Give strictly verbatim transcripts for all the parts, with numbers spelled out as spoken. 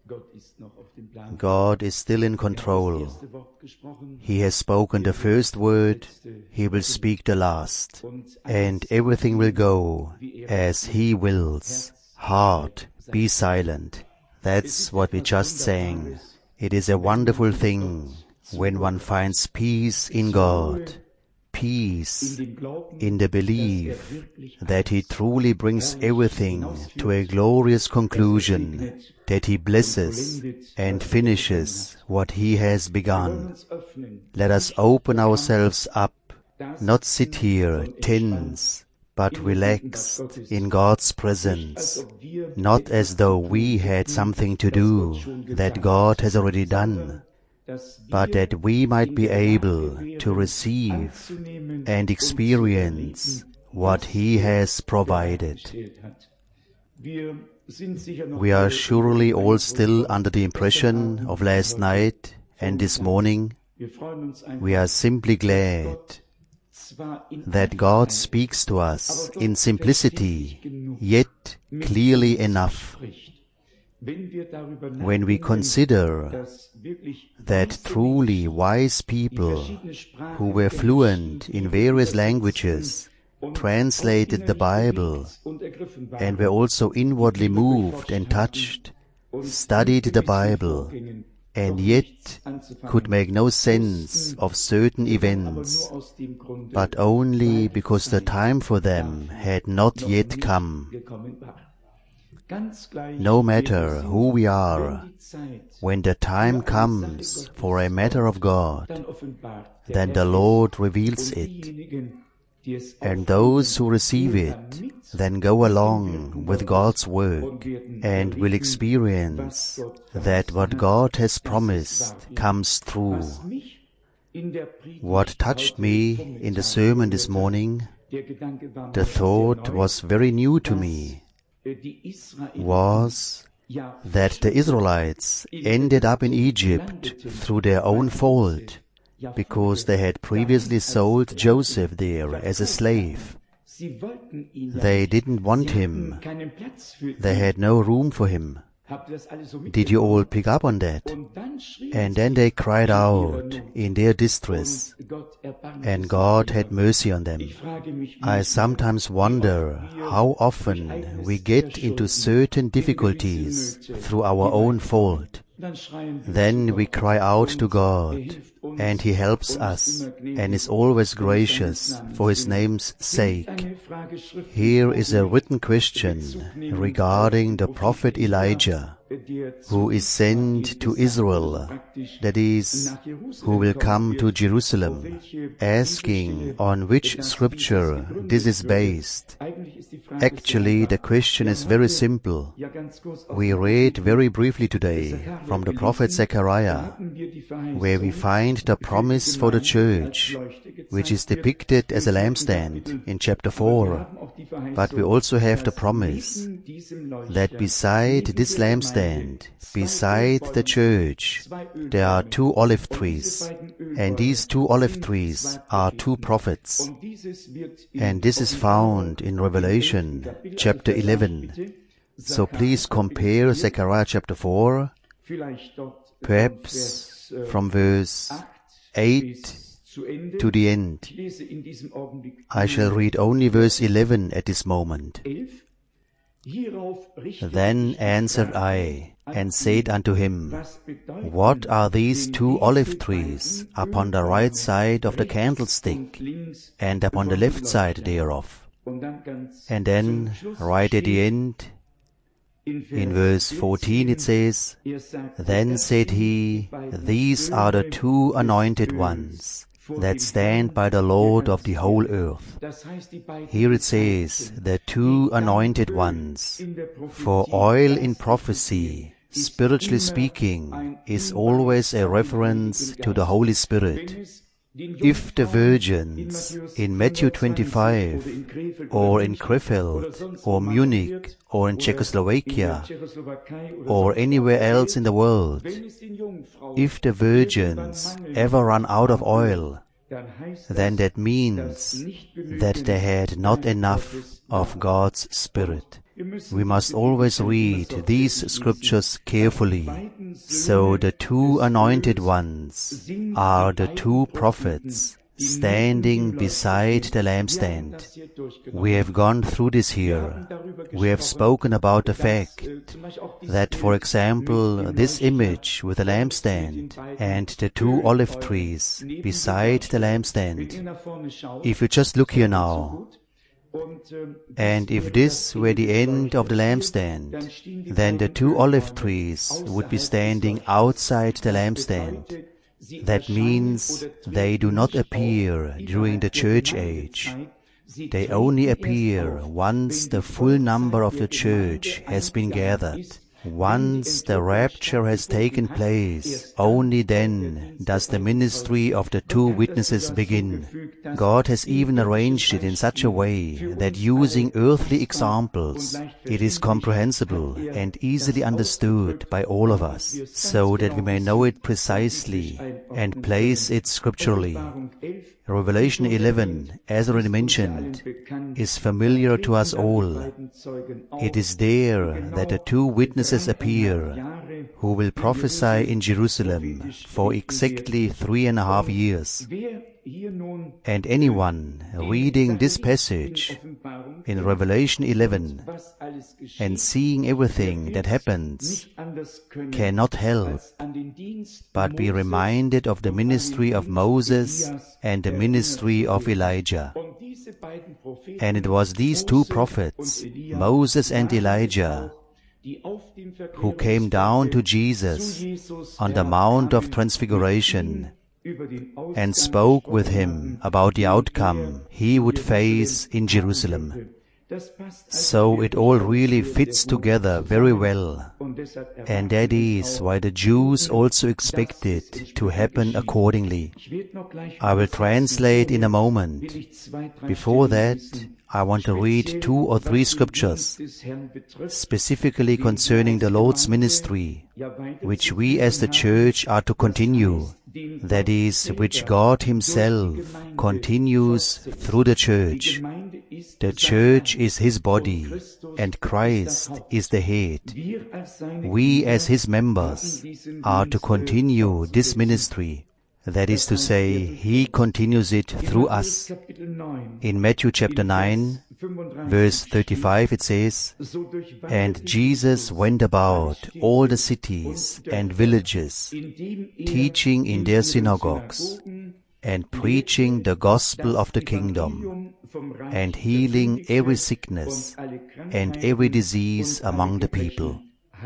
God is still in control. He has spoken the first word, He will speak the last, and everything will go as He wills. Heart, be silent. That's what we just sang. It is a wonderful thing when one finds peace in God, peace in the belief that He truly brings everything to a glorious conclusion, that He blesses and finishes what He has begun. Let us open ourselves up, not sit here tense, but relaxed in God's presence, not as though we had something to do that God has already done, but that we might be able to receive and experience what He has provided. We are surely all still under the impression of last night and this morning. We are simply glad that God speaks to us in simplicity, yet clearly enough. When we consider that truly wise people who were fluent in various languages translated the Bible and were also inwardly moved and touched, studied the Bible, and yet could make no sense of certain events, but only because the time for them had not yet come. No matter who we are, when the time comes for a matter of God, then the Lord reveals it, and those who receive it then go along with God's work and will experience that what God has promised comes true. What touched me in the sermon this morning, the thought was very new to me, was that the Israelites ended up in Egypt through their own fault, because they had previously sold Joseph there as a slave. They didn't want him. They had no room for him. Did you all pick up on that? And then they cried out in their distress, and God had mercy on them. I sometimes wonder how often we get into certain difficulties through our own fault. Then we cry out to God, and He helps us and is always gracious for His name's sake. Here is a written question regarding the prophet Elijah, who is sent to Israel, that is, who will come to Jerusalem, asking on which scripture this is based. Actually, the question is very simple. We read very briefly today from the prophet Zechariah, where we find the promise for the church, which is depicted as a lampstand in chapter four. But we also have the promise that beside this lampstand, beside the church, there are two olive trees, and these two olive trees are two prophets. And this is found in Revelation chapter eleven. So please compare Zechariah chapter four, perhaps from verse eight to the end. I shall read only verse eleven at this moment. Then answered I, and said unto him, What are these two olive trees upon the right side of the candlestick, and upon the left side thereof? And then, right at the end, in verse fourteen it says, Then said he, These are the two anointed ones that stand by the Lord of the whole earth. Here it says, the two anointed ones, for oil in prophecy, spiritually speaking, is always a reference to the Holy Spirit. If the virgins in Matthew twenty-five, or in Krefeld, or Munich, or in Czechoslovakia, or anywhere else in the world, if the virgins ever run out of oil, then that means that they had not enough of God's Spirit. We must always read these scriptures carefully. So the two anointed ones are the two prophets standing beside the lampstand. We have gone through this here. We have spoken about the fact that, for example, this image with the lampstand and the two olive trees beside the lampstand, if you just look here now, and if this were the end of the lampstand, then the two olive trees would be standing outside the lampstand. That means they do not appear during the church age. They only appear once the full number of the church has been gathered. Once the rapture has taken place, only then does the ministry of the two witnesses begin. God has even arranged it in such a way that using earthly examples, it is comprehensible and easily understood by all of us, so that we may know it precisely and place it scripturally. Revelation eleven, as already mentioned, is familiar to us all. It is there that the two witnesses appear, who will prophesy in Jerusalem for exactly three and a half years. And anyone reading this passage in Revelation eleven and seeing everything that happens cannot help but be reminded of the ministry of Moses and the ministry of Elijah. And it was these two prophets, Moses and Elijah, who came down to Jesus on the Mount of Transfiguration and spoke with him about the outcome he would face in Jerusalem. So it all really fits together very well, and that is why the Jews also expect it to happen accordingly. I will translate in a moment. Before that, I want to read two or three scriptures, specifically concerning the Lord's ministry, which we as the church are to continue, that is, which God Himself continues through the church. The church is His body, and Christ is the head. We as His members are to continue this ministry. That is to say, He continues it through us. In Matthew chapter nine, verse thirty-five, it says, "And Jesus went about all the cities and villages, teaching in their synagogues, and preaching the gospel of the kingdom, and healing every sickness and every disease among the people."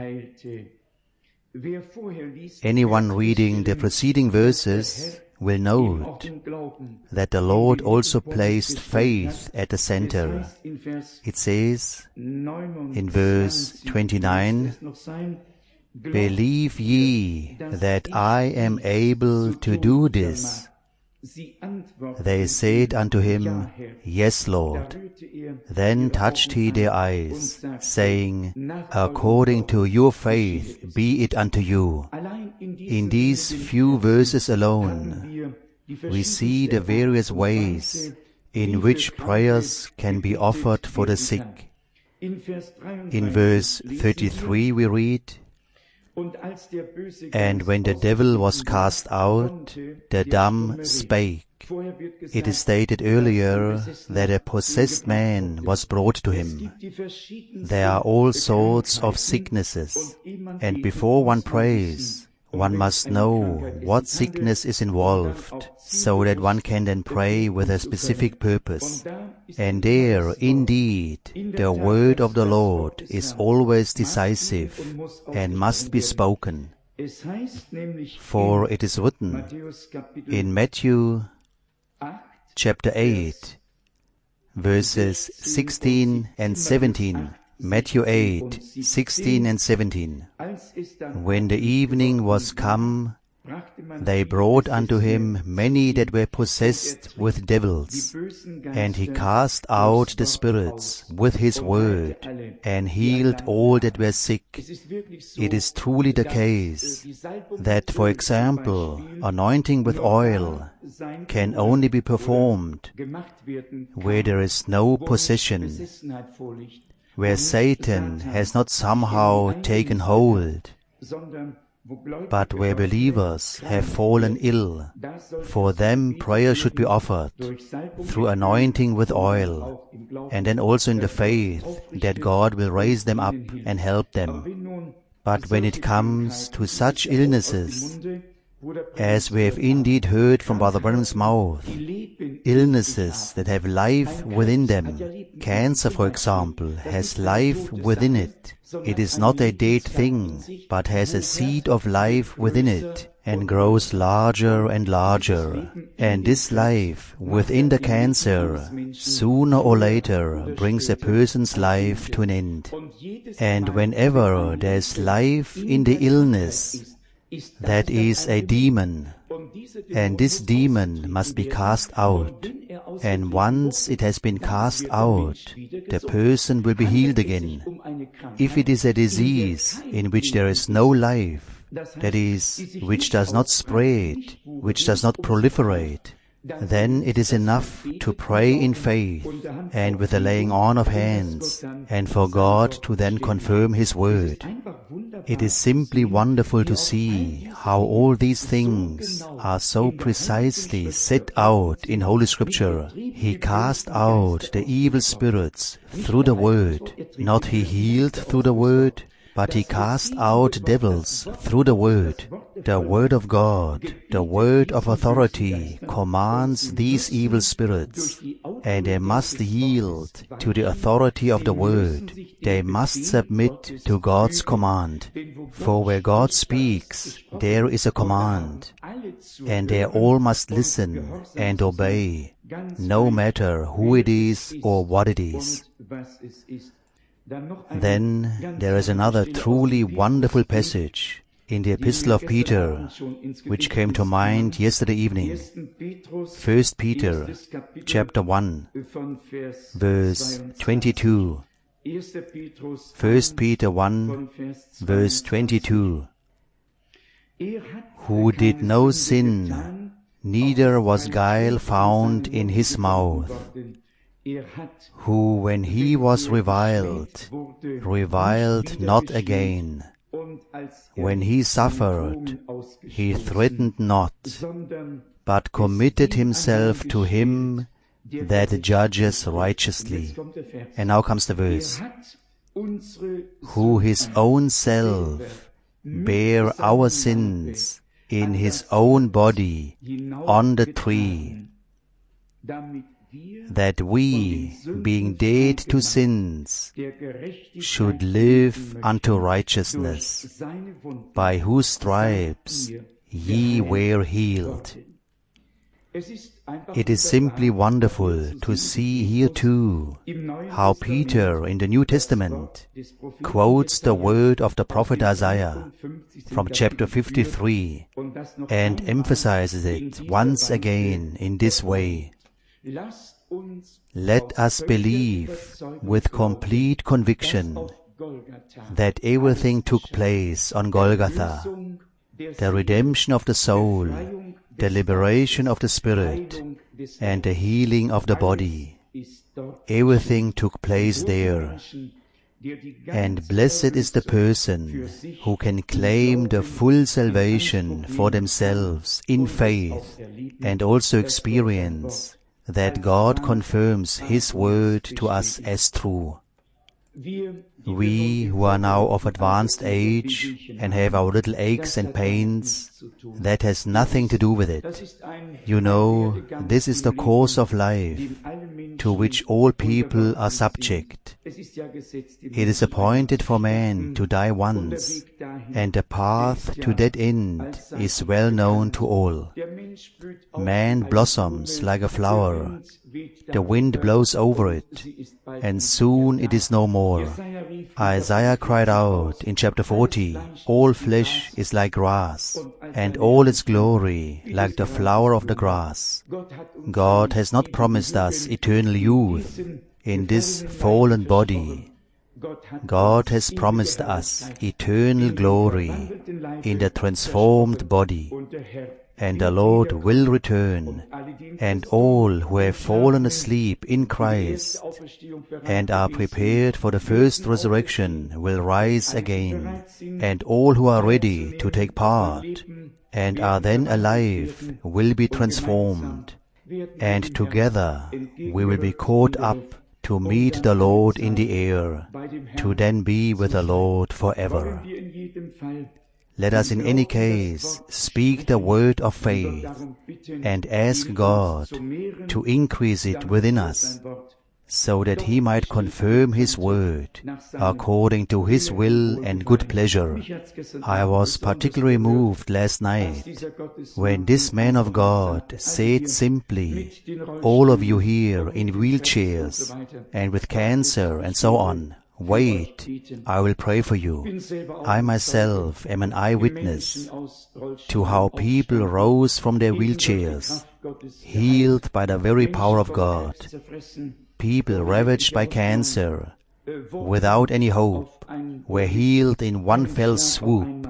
Anyone reading the preceding verses will note that the Lord also placed faith at the center. It says in verse twenty-nine, "Believe ye that I am able to do this?" They said unto him, "Yes, Lord." Then touched he their eyes, saying, "According to your faith be it unto you." In these few verses alone, we see the various ways in which prayers can be offered for the sick. In verse thirty-three we read, "And when the devil was cast out, the dumb spake." It is stated earlier that a possessed man was brought to him. There are all sorts of sicknesses, and before one prays, one must know what sickness is involved, so that one can then pray with a specific purpose. And there, indeed, the word of the Lord is always decisive and must be spoken. For it is written in Matthew chapter eight, verses sixteen and seventeen, Matthew eight, sixteen and seventeen, "When the evening was come, they brought unto him many that were possessed with devils, and he cast out the spirits with his word, and healed all that were sick." It is truly the case that, for example, anointing with oil can only be performed where there is no possession, where Satan has not somehow taken hold, but where believers have fallen ill. For them prayer should be offered through anointing with oil, and then also in the faith that God will raise them up and help them. But when it comes to such illnesses, as we have indeed heard from Brother Branham's mouth, illnesses that have life within them, cancer, for example, has life within it. It is not a dead thing, but has a seed of life within it, and grows larger and larger. And this life within the cancer, sooner or later, brings a person's life to an end. And whenever there is life in the illness, that is a demon, and this demon must be cast out. And once it has been cast out, the person will be healed again. If it is a disease in which there is no life, that is, which does not spread, which does not proliferate, then it is enough to pray in faith and with the laying on of hands, and for God to then confirm His word. It is simply wonderful to see how all these things are so precisely set out in Holy Scripture. He cast out the evil spirits through the word, not He healed through the word, but He cast out devils through the word. The word of God, the word of authority, commands these evil spirits, and they must yield to the authority of the word. They must submit to God's command. For where God speaks, there is a command, and they all must listen and obey, no matter who it is or what it is. Then there is another truly wonderful passage in the Epistle of Peter, which came to mind yesterday evening. First Peter, chapter one, verse twenty-two. First Peter one, verse twenty-two. Who did no sin, neither was guile found in his mouth. Who, when he was reviled, reviled not again. When he suffered, he threatened not, but committed himself to him that judges righteously. And now comes the verse. Who his own self bare our sins in his own body on the tree, that we, being dead to sins, should live unto righteousness, by whose stripes ye were healed. It is simply wonderful to see here too how Peter in the New Testament quotes the word of the prophet Isaiah from chapter fifty-three and emphasizes it once again in this way. Let us believe with complete conviction that everything took place on Golgotha, the redemption of the soul, the liberation of the spirit, and the healing of the body. Everything took place there. And blessed is the person who can claim the full salvation for themselves in faith and also experience that God confirms His word to us as true. We who are now of advanced age and have our little aches and pains, that has nothing to do with it. You know, this is the course of life to which all people are subject. It is appointed for man to die once, and the path to that end is well known to all. Man blossoms like a flower. The wind blows over it, and soon it is no more. Isaiah cried out in chapter forty, all flesh is like grass, and all its glory like the flower of the grass. God has not promised us eternal youth in this fallen body. God has promised us eternal glory in the transformed body. and the Lord will return, and all who have fallen asleep in Christ and are prepared for the first resurrection will rise again, and all who are ready to take part and are then alive will be transformed, and together we will be caught up to meet the Lord in the air, to then be with the Lord forever. Let us in any case speak the word of faith and ask God to increase it within us, so that He might confirm His word according to His will and good pleasure. I was particularly moved last night when this man of God said simply, all of you here in wheelchairs and with cancer and so on, wait, I will pray for you. I myself am an eyewitness to how people rose from their wheelchairs, healed by the very power of God. People ravaged by cancer, without any hope, were healed in one fell swoop.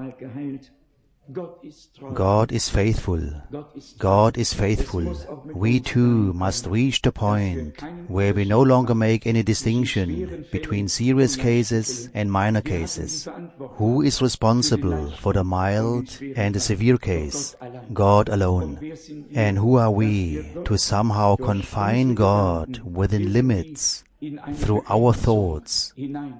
God is faithful. God is faithful. We too must reach the point where we no longer make any distinction between serious cases and minor cases. Who is responsible for the mild and the severe case? God alone. And who are we to somehow confine God within limits through our thoughts?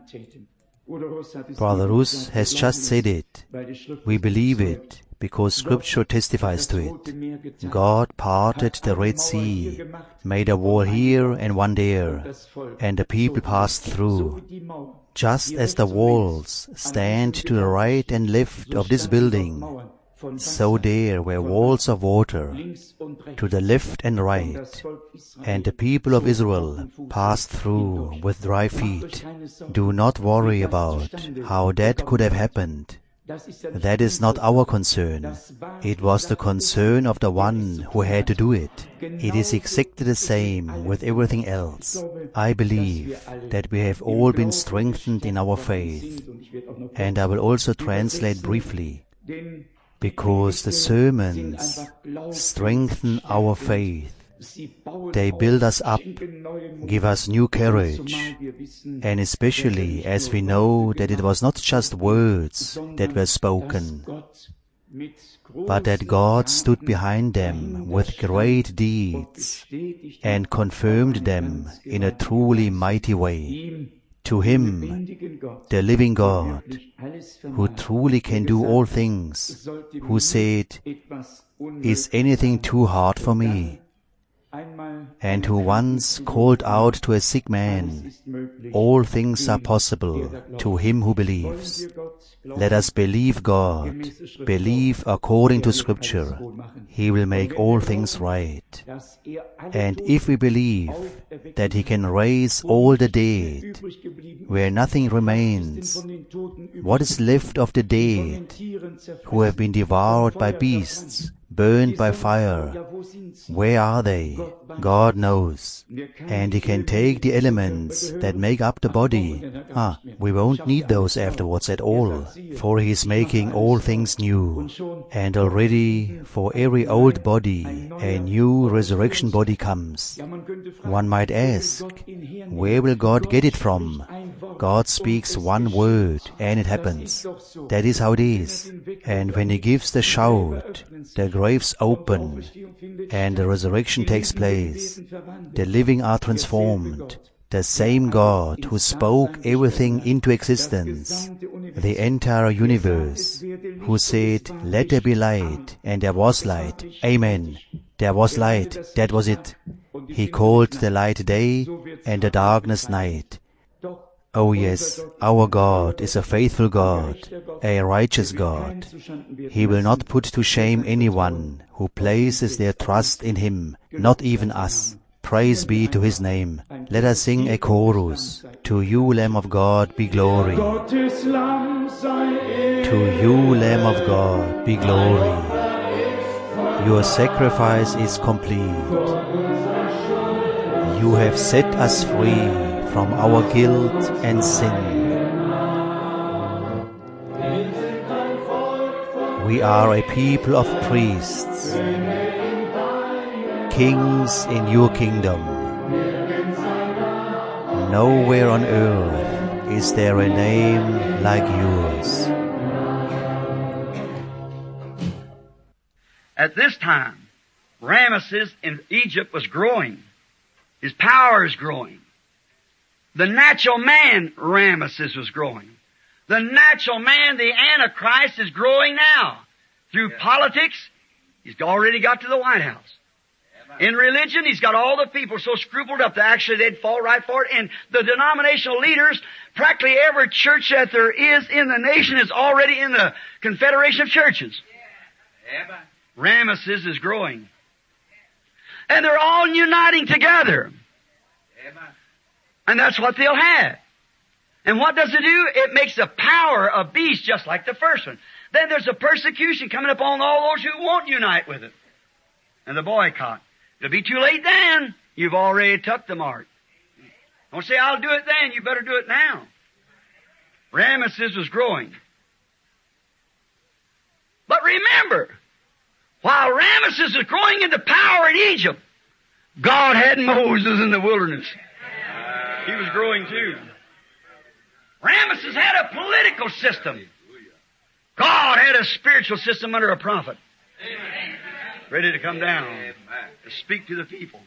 Brother Rus has just said it. We believe it because Scripture testifies to it. God parted the Red Sea, made a wall here and one there, and the people passed through. Just as the walls stand to the right and left of this building, so there were walls of water to the left and right, and the people of Israel passed through with dry feet. Do not worry about how that could have happened. That is not our concern. It was the concern of the one who had to do it. It is exactly the same with everything else. I believe that we have all been strengthened in our faith, and I will also translate briefly, because the sermons strengthen our faith. They build us up, give us new courage, and especially as we know that it was not just words that were spoken, but that God stood behind them with great deeds and confirmed them in a truly mighty way. To Him, the living God, who truly can do all things, who said, "Is anything too hard for me?" and who once called out to a sick man, "All things are possible to him who believes." Let us believe God, believe according to Scripture. He will make all things right. And if we believe that He can raise all the dead, where nothing remains, what is left of the dead who have been devoured by beasts, burned by fire? Where are they? God knows. And He can take the elements that make up the body. Ah, we won't need those afterwards at all, for He is making all things new. And already for every old body, a new resurrection body comes. One might ask, where will God get it from? God speaks one word and it happens. That is how it is. And when He gives the shout, the graves open and the resurrection takes place. The living are transformed. The same God who spoke everything into existence, the entire universe, who said, "Let there be light," and there was light. Amen. There was light. That was it. He called the light day and the darkness night. Oh yes, our God is a faithful God, a righteous God. He will not put to shame anyone who places their trust in Him, not even us. Praise be to His name. Let us sing a chorus. To you, Lamb of God, be glory. To you, Lamb of God, be glory. Your sacrifice is complete. You have set us free from our guilt and sin. We are a people of priests, kings in your kingdom. Nowhere on earth is there a name like yours. At this time, Ramesses in Egypt was growing. His power is growing. The natural man, Ramesses, was growing. The natural man, the Antichrist, is growing now. Through yeah. politics, he's already got to the White House. Yeah. In religion, he's got all the people so scrupled up that actually they'd fall right for it. And the denominational leaders, practically every church that there is in the nation is already in the Confederation of Churches. Yeah. Ramesses is growing. And they're all uniting together. Yeah. And that's what they'll have. And what does it do? It makes the power a beast just like the first one. Then there's a persecution coming upon all those who won't unite with it. And the boycott. It'll be too late then. You've already took the mark. Don't say, I'll do it then. You better do it now. Ramesses was growing. But remember, while Ramesses was growing into power in Egypt, God had Moses in the wilderness. He was growing too. Ramesses had a political system. God had a spiritual system under a prophet. Ready to come down to speak to the people.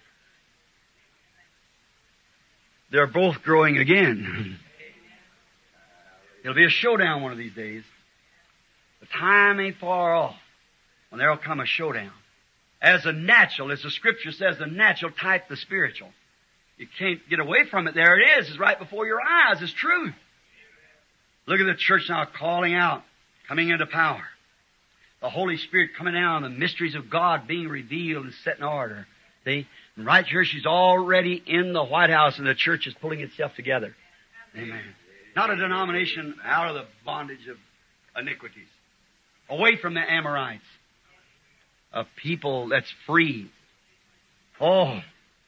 They're both growing again. It'll be a showdown one of these days. The time ain't far off when there'll come a showdown. As a natural, as the Scripture says, the natural type the spiritual. You can't get away from it. There it is. It's right before your eyes. It's truth. Look at the church now calling out, coming into power. The Holy Spirit coming down, the mysteries of God being revealed and set in order. See? And right here, she's already in the White House, and the church is pulling itself together. Amen. Not a denomination out of the bondage of iniquities. Away from the Amorites. A people that's free. Oh,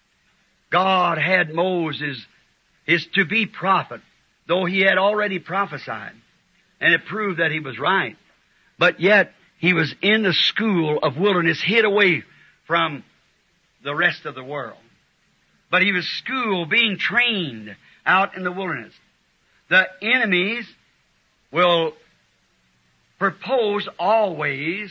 God had Moses, his to-be prophet, though he had already prophesied. And it proved that he was right. But yet, he was in the school of wilderness, hid away from the rest of the world. But he was school being trained out in the wilderness. The enemies will propose always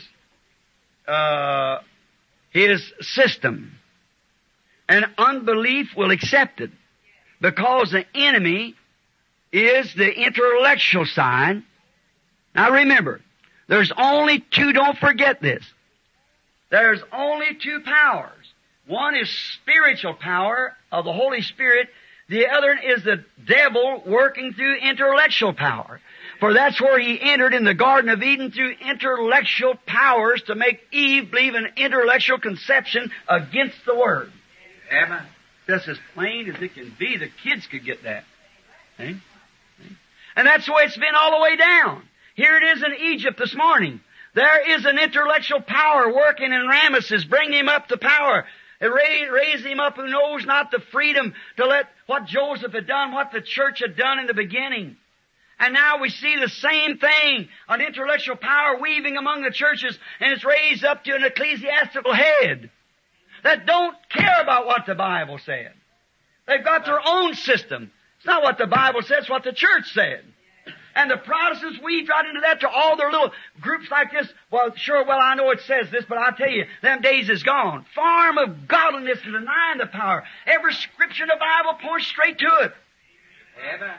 uh, his system. And unbelief will accept it. Because the enemy is the intellectual side. Now remember, there's only two, don't forget this. There's only two powers. One is spiritual power of the Holy Spirit. The other is the devil working through intellectual power. For that's where he entered in the Garden of Eden, through intellectual powers to make Eve believe in intellectual conception against the Word. Amen. That's as plain as it can be. The kids could get that. See? See? And that's the way it's been all the way down. Here it is in Egypt this morning. There is an intellectual power working in Ramesses, bringing him up to power. It raised, raised him up who knows not the freedom to let what Joseph had done, what the church had done in the beginning. And now we see the same thing, an intellectual power weaving among the churches, and it's raised up to an ecclesiastical head that don't care about what the Bible said. They've got their own system. It's not what the Bible says, it's what the church said. And the Protestants weaved right into that to all their little groups like this. Well, sure, well, I know it says this, but I tell you, them days is gone. Farm of godliness and denying the power. Every scripture in the Bible points straight to it. Amen.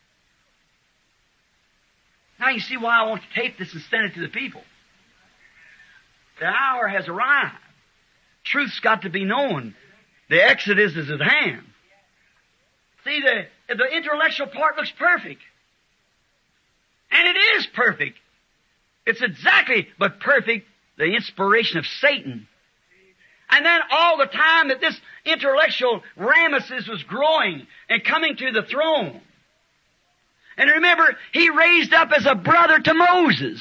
Now you see why I want to tape this and send it to the people. The hour has arrived. Truth's got to be known. The Exodus is at hand. See, the, the intellectual part looks perfect. And it is perfect. It's exactly, but perfect, the inspiration of Satan. And then all the time that this intellectual Ramesses was growing and coming to the throne. And remember, he raised up as a brother to Moses.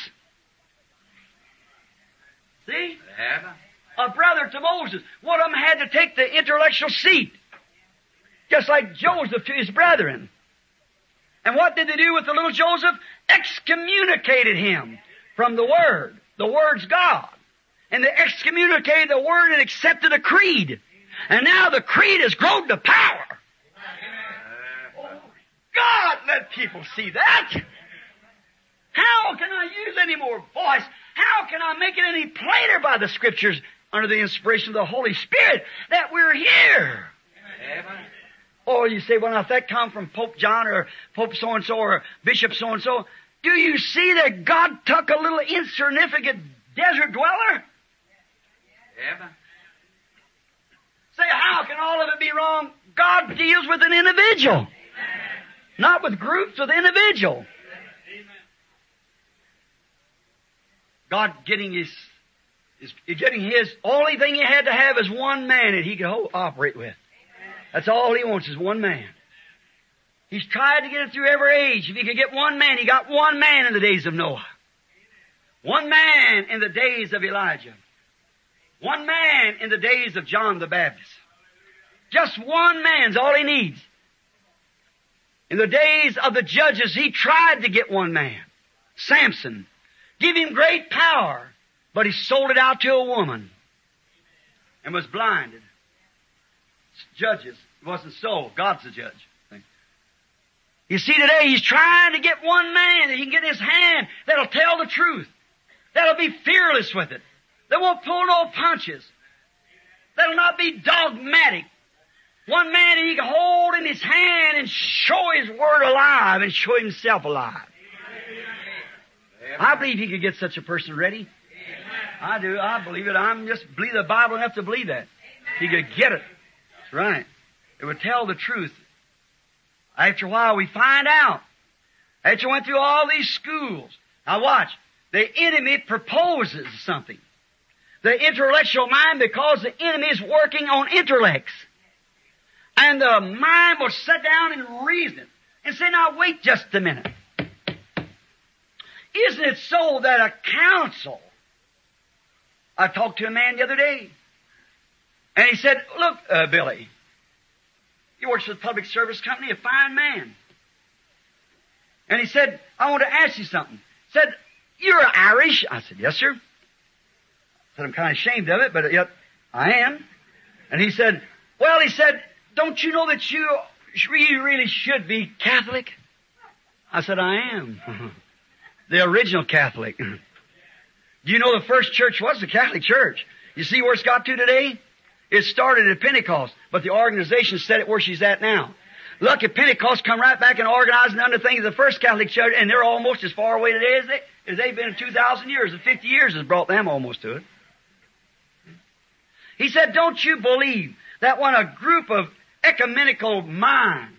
See? A brother to Moses. One of them had to take the intellectual seat. Just like Joseph to his brethren. And what did they do with the little Joseph? Excommunicated him. from the Word. The Word's God. And they excommunicated the Word and accepted a creed. And now the creed has grown to power. God, let people see that. How can I use any more voice? How can I make it any plainer by the Scriptures under the inspiration of the Holy Spirit that we're here? Amen. Or you say, well, now if that come from Pope John or Pope so-and-so or Bishop so-and-so, do you see that God took a little insignificant desert dweller? Amen. Say, how can all of it be wrong? God deals with an individual. Amen. Not with groups, with individual. Amen. God getting his, his, getting his, only thing he had to have is one man that he could hold, operate with. Amen. That's all he wants is one man. He's tried to get it through every age. If he could get one man, he got one man in the days of Noah. One man in the days of Elijah. One man in the days of John the Baptist. Just one man's all he needs. In the days of the judges, he tried to get one man. Samson. Give him great power. But he sold it out to a woman. And was blinded. Judges. It wasn't so. God's the judge. You see, today he's trying to get one man that he can get in his hand that'll tell the truth. That'll be fearless with it. That won't pull no punches. That'll not be dogmatic. One man that he can hold in his hand and show his word alive and show himself alive. Amen. I believe he could get such a person ready. Amen. I do. I believe it. I'm just believe the Bible enough to believe that. Amen. He could get it. That's right. It would tell the truth. After a while, we find out. After we went through all these schools. Now watch. The enemy proposes something. The intellectual mind, because the enemy is working on intellects. And the mind will sit down and reason it. And say, now wait just a minute. Isn't it so that a council... I talked to a man the other day. And he said, look, uh, Billy... He works for the public service company, a fine man. And he said, I want to ask you something. He said, you're Irish? I said, yes, sir. I said, I'm kind of ashamed of it, but yet I am. And he said, well, he said, don't you know that you really, really should be Catholic? I said, I am. The original Catholic. Do you know the first church was the Catholic Church? You see where it's got to today? It started at Pentecost, but the organization set it where she's at now. Look, at Pentecost come right back and organizing under things of the first Catholic Church, and they're almost as far away today as, they, as they've been in two thousand years, and fifty years has brought them almost to it. He said, don't you believe that when a group of ecumenical minds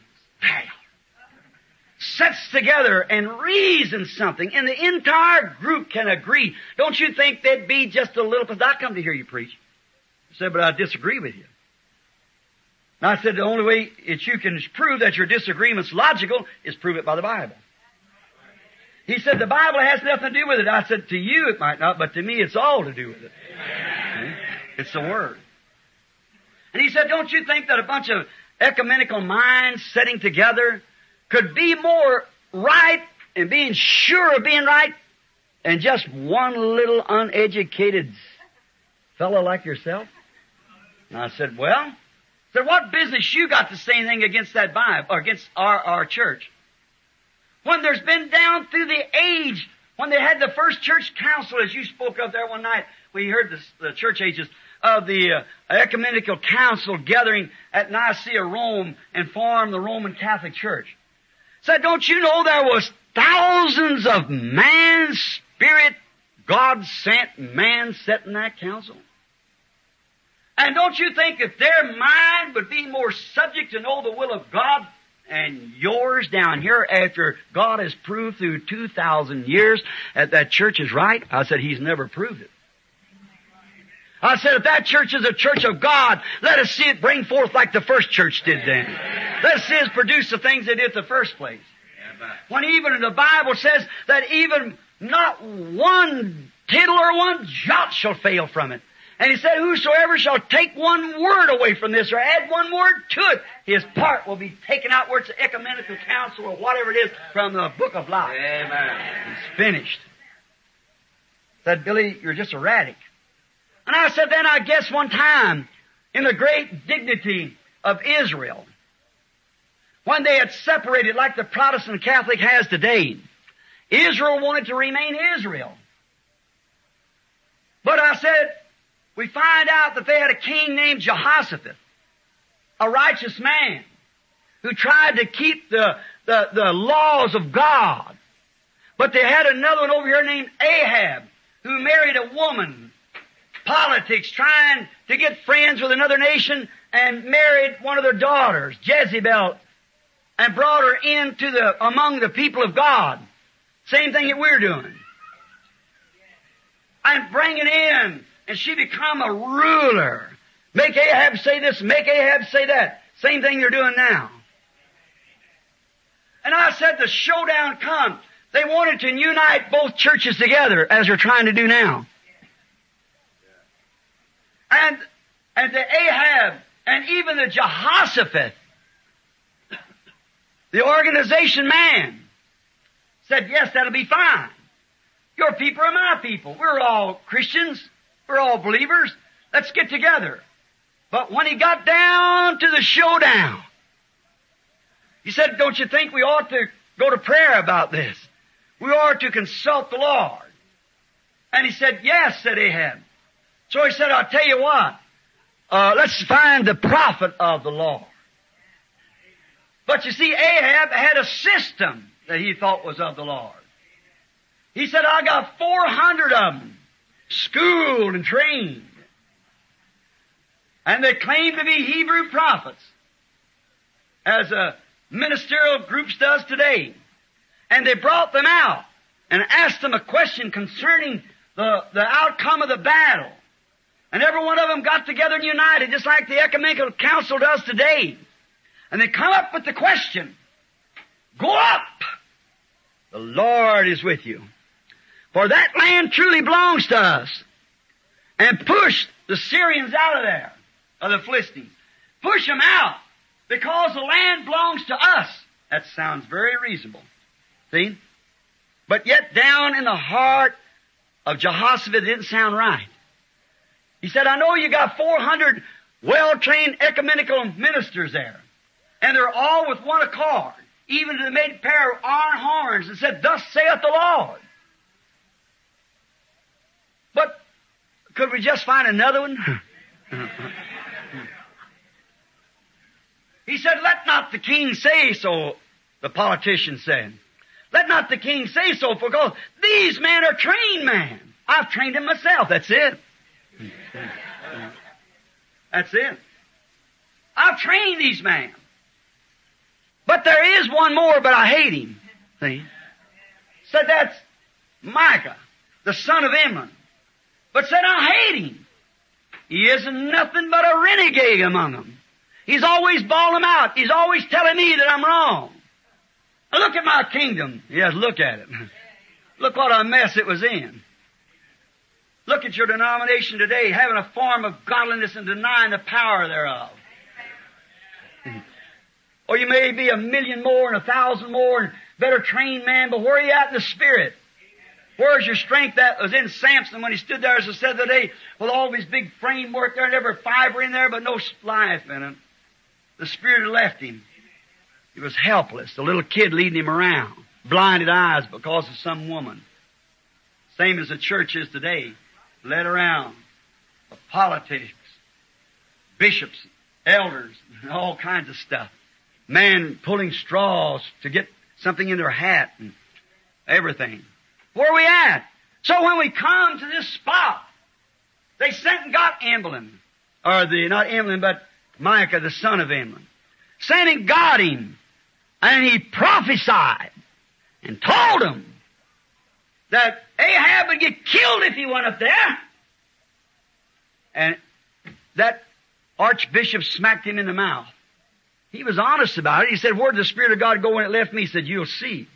sets together and reasons something, and the entire group can agree, don't you think there'd be just a little... Because I come to hear you preach. I said, but I disagree with you. And I said, the only way that you can prove that your disagreement's logical is prove it by the Bible. He said, the Bible has nothing to do with it. I said, to you it might not, but to me it's all to do with it. Amen. It's the Word. And he said, don't you think that a bunch of ecumenical minds sitting together could be more right and being sure of being right than just one little uneducated fellow like yourself? And I said, well, I said, what business you got to say anything against that Bible, or against our, our church? When there's been down through the age, when they had the first church council, as you spoke of there one night, we heard this, the church ages of the uh, ecumenical council gathering at Nicaea, Rome, and formed the Roman Catholic Church. Said, don't you know there was thousands of man's spirit, God-sent man set in that council? And don't you think that their mind would be more subject to know the will of God and yours down here after God has proved through two thousand years that that church is right? I said, He's never proved it. I said, if that church is a church of God, let us see it bring forth like the first church did then. Let us see it produce the things it did in the first place. When even the Bible says that even not one tittle or one jot shall fail from it. And he said, whosoever shall take one word away from this or add one word to it, his part will be taken out where it's an ecumenical council or whatever it is from the book of life. Amen. It's finished. Said, Billy, you're just erratic. And I said, then I guess one time, in the great dignity of Israel, when they had separated like the Protestant Catholic has today, Israel wanted to remain Israel. But I said, we find out that they had a king named Jehoshaphat, a righteous man, who tried to keep the, the, the laws of God. But they had another one over here named Ahab, who married a woman, politics, trying to get friends with another nation, and married one of their daughters, Jezebel, and brought her into the, among the people of God. Same thing that we're doing. And bring it in, and she become a ruler. Make Ahab say this, make Ahab say that. Same thing they're doing now. And I said the showdown come. They wanted to unite both churches together, as they're trying to do now. And, and the Ahab, and even the Jehoshaphat, the organization man, said, yes, that'll be fine. Your people are my people. We're all Christians. We're all believers. Let's get together. But when he got down to the showdown, he said, don't you think we ought to go to prayer about this? We ought to consult the Lord. And he said, yes, said Ahab. So he said, I'll tell you what, uh, let's find the prophet of the Lord. But you see, Ahab had a system that he thought was of the Lord. He said, I got four hundred of them, schooled and trained. And they claimed to be Hebrew prophets, as a ministerial groups does today. And they brought them out and asked them a question concerning the, the outcome of the battle. And every one of them got together and united, just like the Ecumenical Council does today. And they come up with the question, go up! The Lord is with you. For that land truly belongs to us. And push the Syrians out of there, of the Philistines. Push them out, because the land belongs to us. That sounds very reasonable. See? But yet down in the heart of Jehoshaphat, it didn't sound right. He said, I know you got four hundred well-trained ecumenical ministers there. And they're all with one accord. Even they made a pair of iron horns and said, thus saith the Lord. But could we just find another one? He said, let not the king say so, the politician said. Let not the king say so, because these men are trained men. I've trained them myself. That's it. That's it. I've trained these men. But there is one more, but I hate him. See? Said that's Micah, the son of Imran. But said I hate him. He isn't nothing but a renegade among them. He's always bawling them out. He's always telling me that I'm wrong. Now look at my kingdom. Yes, look at it. Look what a mess it was in. Look at your denomination today, having a form of godliness and denying the power thereof. Or you may be a million more and a thousand more and better trained man, but where are you at in the Spirit? Where's your strength that was in Samson when he stood there, as I said the day, with all of his big framework there and every fiber in there, but no life in him? The Spirit had left him. He was helpless. The little kid leading him around. Blinded eyes because of some woman. Same as the church is today. Led around for politics, bishops, elders, and all kinds of stuff. Man pulling straws to get something in their hat and everything. Where are we at? So when we come to this spot, they sent and got Imlan. Or the, not Imlan, but Micah, the son of Imlan. Sent and got him. And he prophesied and told him that Ahab would get killed if he went up there. And that archbishop smacked him in the mouth. He was honest about it. He said, where did the Spirit of God go when it left me? He said, you'll see.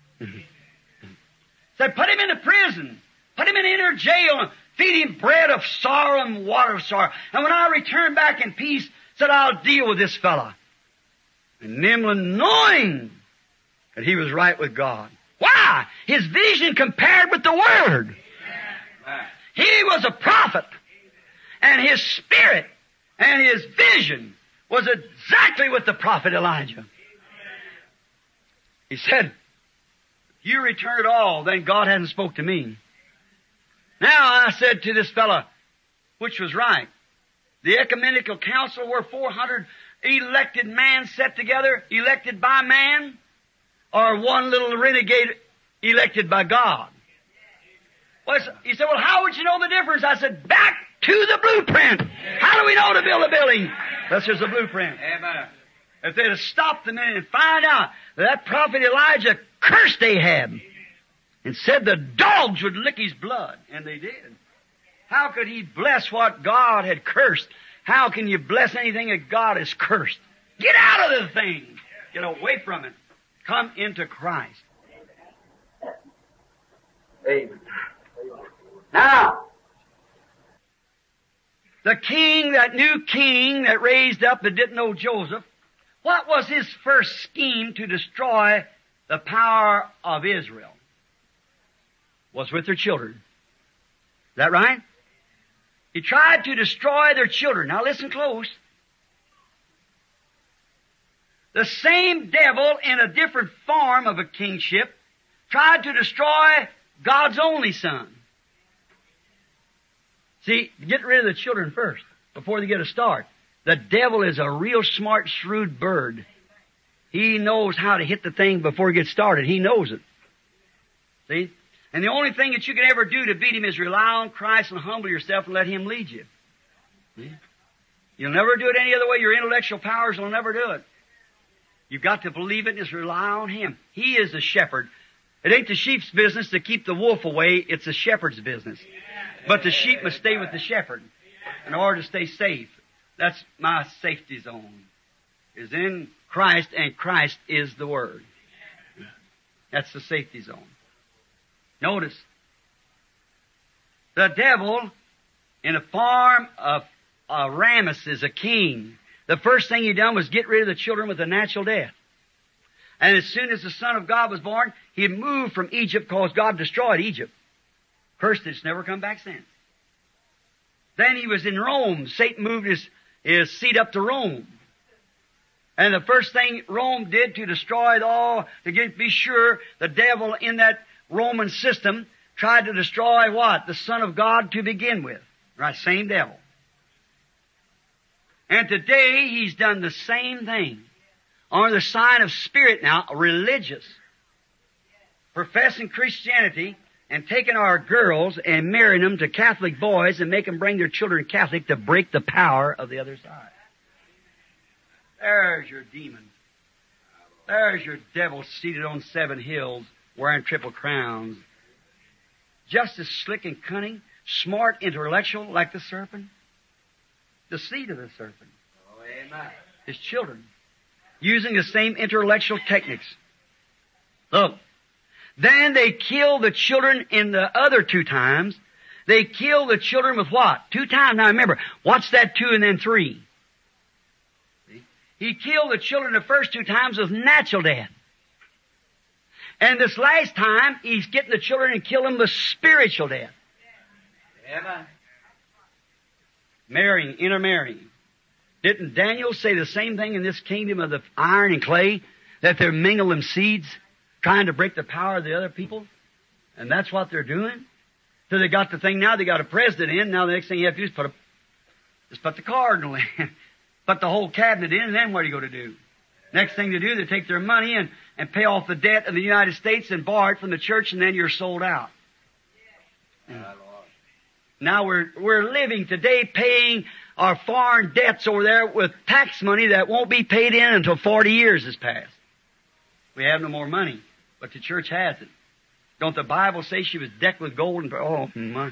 Said, put him in a prison. Put him in inner jail and feed him bread of sorrow and water of sorrow. And when I return back in peace, said, I'll deal with this fella. And Imlan, knowing that he was right with God. Why? His vision compared with the Word. was a prophet. And his spirit and his vision was exactly with the prophet Elijah. He said, if you return at all, then God hasn't spoke to me. Now I said to this fellow, which was right, the ecumenical council were four hundred elected men set together, elected by man, or one little renegade elected by God. Well, he said, well, how would you know the difference? I said, back to the blueprint. How do we know to build a building? Unless there's a blueprint. Amen. If they'd have stopped the man and find out that that prophet Elijah cursed Ahab and said the dogs would lick his blood, and they did. How could he bless what God had cursed? How can you bless anything that God has cursed? Get out of the thing. Get away from it. Come into Christ. Amen. Now, the king, that new king that raised up that didn't know Joseph, what was his first scheme to destroy the power of Israel? Was with their children. Is that right? He tried to destroy their children. Now listen close. The same devil in a different form of a kingship tried to destroy God's only son. See, get rid of the children first, before they get a start. The devil is a real smart, shrewd bird. He knows how to hit the thing before it gets started. He knows it. See? And the only thing that you can ever do to beat him is rely on Christ and humble yourself and let him lead you. See? You'll never do it any other way. Your intellectual powers will never do it. You've got to believe it and just rely on him. He is the shepherd. It ain't the sheep's business to keep the wolf away. It's the shepherd's business. But the sheep must stay with the shepherd in order to stay safe. That's my safety zone. Is in Christ, and Christ is the Word. That's the safety zone. Notice, the devil, in the form of uh, Ramesses, a king, the first thing he done was get rid of the children with a natural death. And as soon as the Son of God was born, he moved from Egypt because God destroyed Egypt. Cursed it, it's never come back since. Then he was in Rome. Satan moved his, his seat up to Rome. And the first thing Rome did to destroy it all, to get, be sure, the devil in that Roman system tried to destroy what? The Son of God to begin with. Right, same devil. And today he's done the same thing. Under the sign of spirit now, religious, professing Christianity, and taking our girls and marrying them to Catholic boys and make them bring their children Catholic to break the power of the other side. There's your demon. There's your devil seated on seven hills wearing triple crowns. Just as slick and cunning, smart, intellectual like the serpent. The seed of the serpent. Oh, amen. His children. Using the same intellectual techniques. Look. Then they kill the children in the other two times. They kill the children with what? Two times. Now remember, what's that two and then three? See? He killed the children the first two times with natural death. And this last time, he's getting the children and killing them with spiritual death. Amen. Marrying, intermarrying. Didn't Daniel say the same thing in this kingdom of the iron and clay? That they're mingling seeds? Trying to break the power of the other people. And that's what they're doing. So they got the thing now, they got a president in. Now the next thing you have to do is put a, just put the cardinal in. Put the whole cabinet in, and then what are you going to do? Next thing to do, they take their money and, and pay off the debt of the United States and borrow it from the church, and then you're sold out. Yeah. Now we're, we're living today paying our foreign debts over there with tax money that won't be paid in until forty years has passed. We have no more money. But the church has it. Don't the Bible say she was decked with gold and... Oh, my.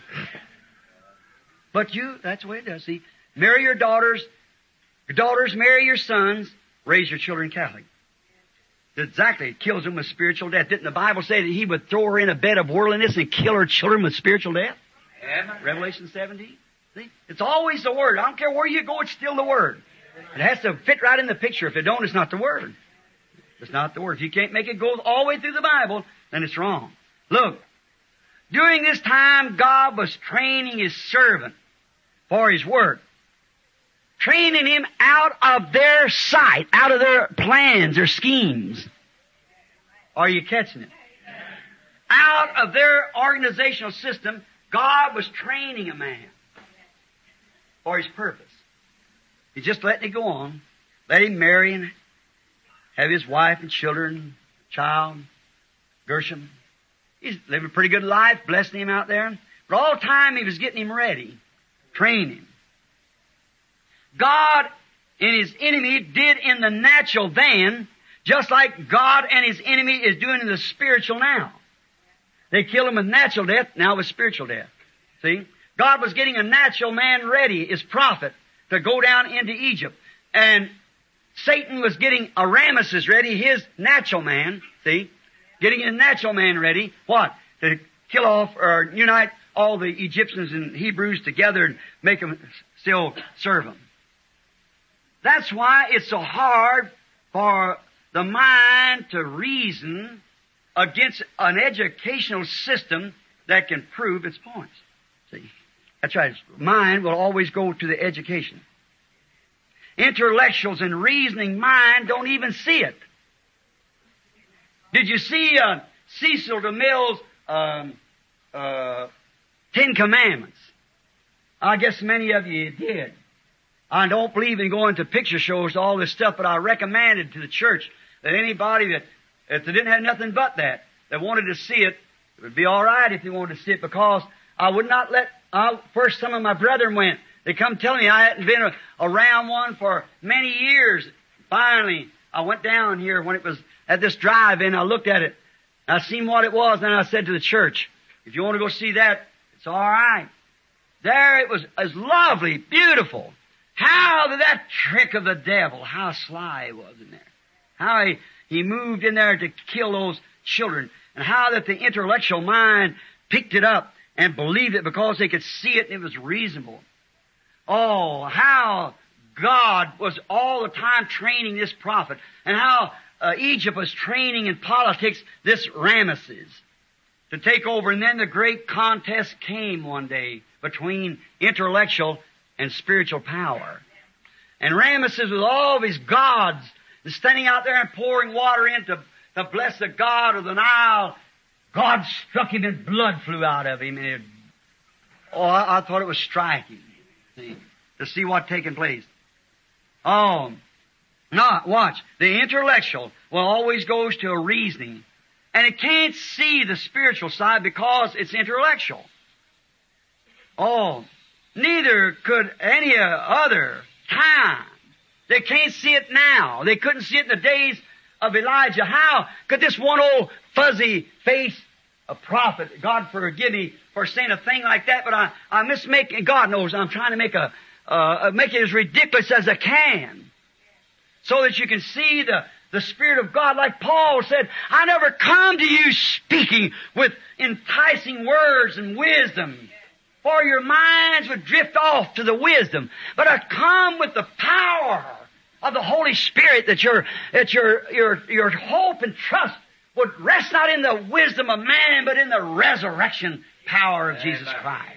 But you, that's the way it does. See, marry your daughters. Your daughters marry your sons. Raise your children Catholic. Exactly. It kills them with spiritual death. Didn't the Bible say that he would throw her in a bed of worldliness and kill her children with spiritual death? Amen. Revelation seventeen. See? It's always the Word. I don't care where you go, it's still the Word. It has to fit right in the picture. If it don't, it's not the Word. It's not the Word. If you can't make it go all the way through the Bible, then it's wrong. Look, During this time, God was training His servant for His work. Training him out of their sight, out of their plans, their schemes. Are you catching it? Out of their organizational system, God was training a man for His purpose. He's just letting it go on. Let him marry and have his wife and children, child, Gershom. He's living a pretty good life, blessing him out there. But all the time He was getting him ready, training him. God and His enemy did in the natural then, just like God and His enemy is doing in the spiritual now. They killed him with natural death, now with spiritual death. See? God was getting a natural man ready, His prophet, to go down into Egypt. And Satan was getting a Ramesses ready, his natural man, see? Getting a natural man ready, what? To kill off or unite all the Egyptians and Hebrews together and make them still serve them. That's why it's so hard for the mind to reason against an educational system that can prove its points. See? That's right. Mind will always go to the education. Intellectuals and reasoning mind don't even see it. Did you see uh, Cecil DeMille's um, uh, Ten Commandments? I guess many of you did. I don't believe in going to picture shows, all this stuff, but I recommended to the church that anybody that, if they didn't have nothing but that, that wanted to see it, it would be all right if they wanted to see it, because I would not let, I, first some of my brethren went. They come telling me I hadn't been a, around one for many years. Finally, I went down here when it was at this drive-in. I looked at it. I seen what it was, and I said to the church, if you want to go see that, it's all right. There it was, it was lovely, beautiful. How did that trick of the devil, how sly he was in there. How he, he moved in there to kill those children. And how that the intellectual mind picked it up and believed it because they could see it and it was reasonable. Oh, how God was all the time training this prophet. And how uh, Egypt was training in politics this Ramesses to take over. And then the great contest came one day between intellectual and spiritual power. And Ramesses with all of his gods is standing out there and pouring water in to, to bless the god of the Nile. God struck him and blood flew out of him. And it, oh, I, I thought it was striking, see, to see what taking place. Oh, no, watch. The intellectual will always goes to a reasoning. And it can't see the spiritual side because it's intellectual. Oh, neither could any other time. They can't see it now. They couldn't see it in the days of Elijah. How could this one old fuzzy face, a prophet, God forgive me for saying a thing like that, but I, I mismake, and God knows I'm trying to make a, uh, make it as ridiculous as I can. So that you can see the, the Spirit of God, like Paul said, I never come to you speaking with enticing words and wisdom, for your minds would drift off to the wisdom. But I come with the power of the Holy Spirit, that your, that your, your, your hope and trust would rest not in the wisdom of man, but in the resurrection power of Jesus Christ.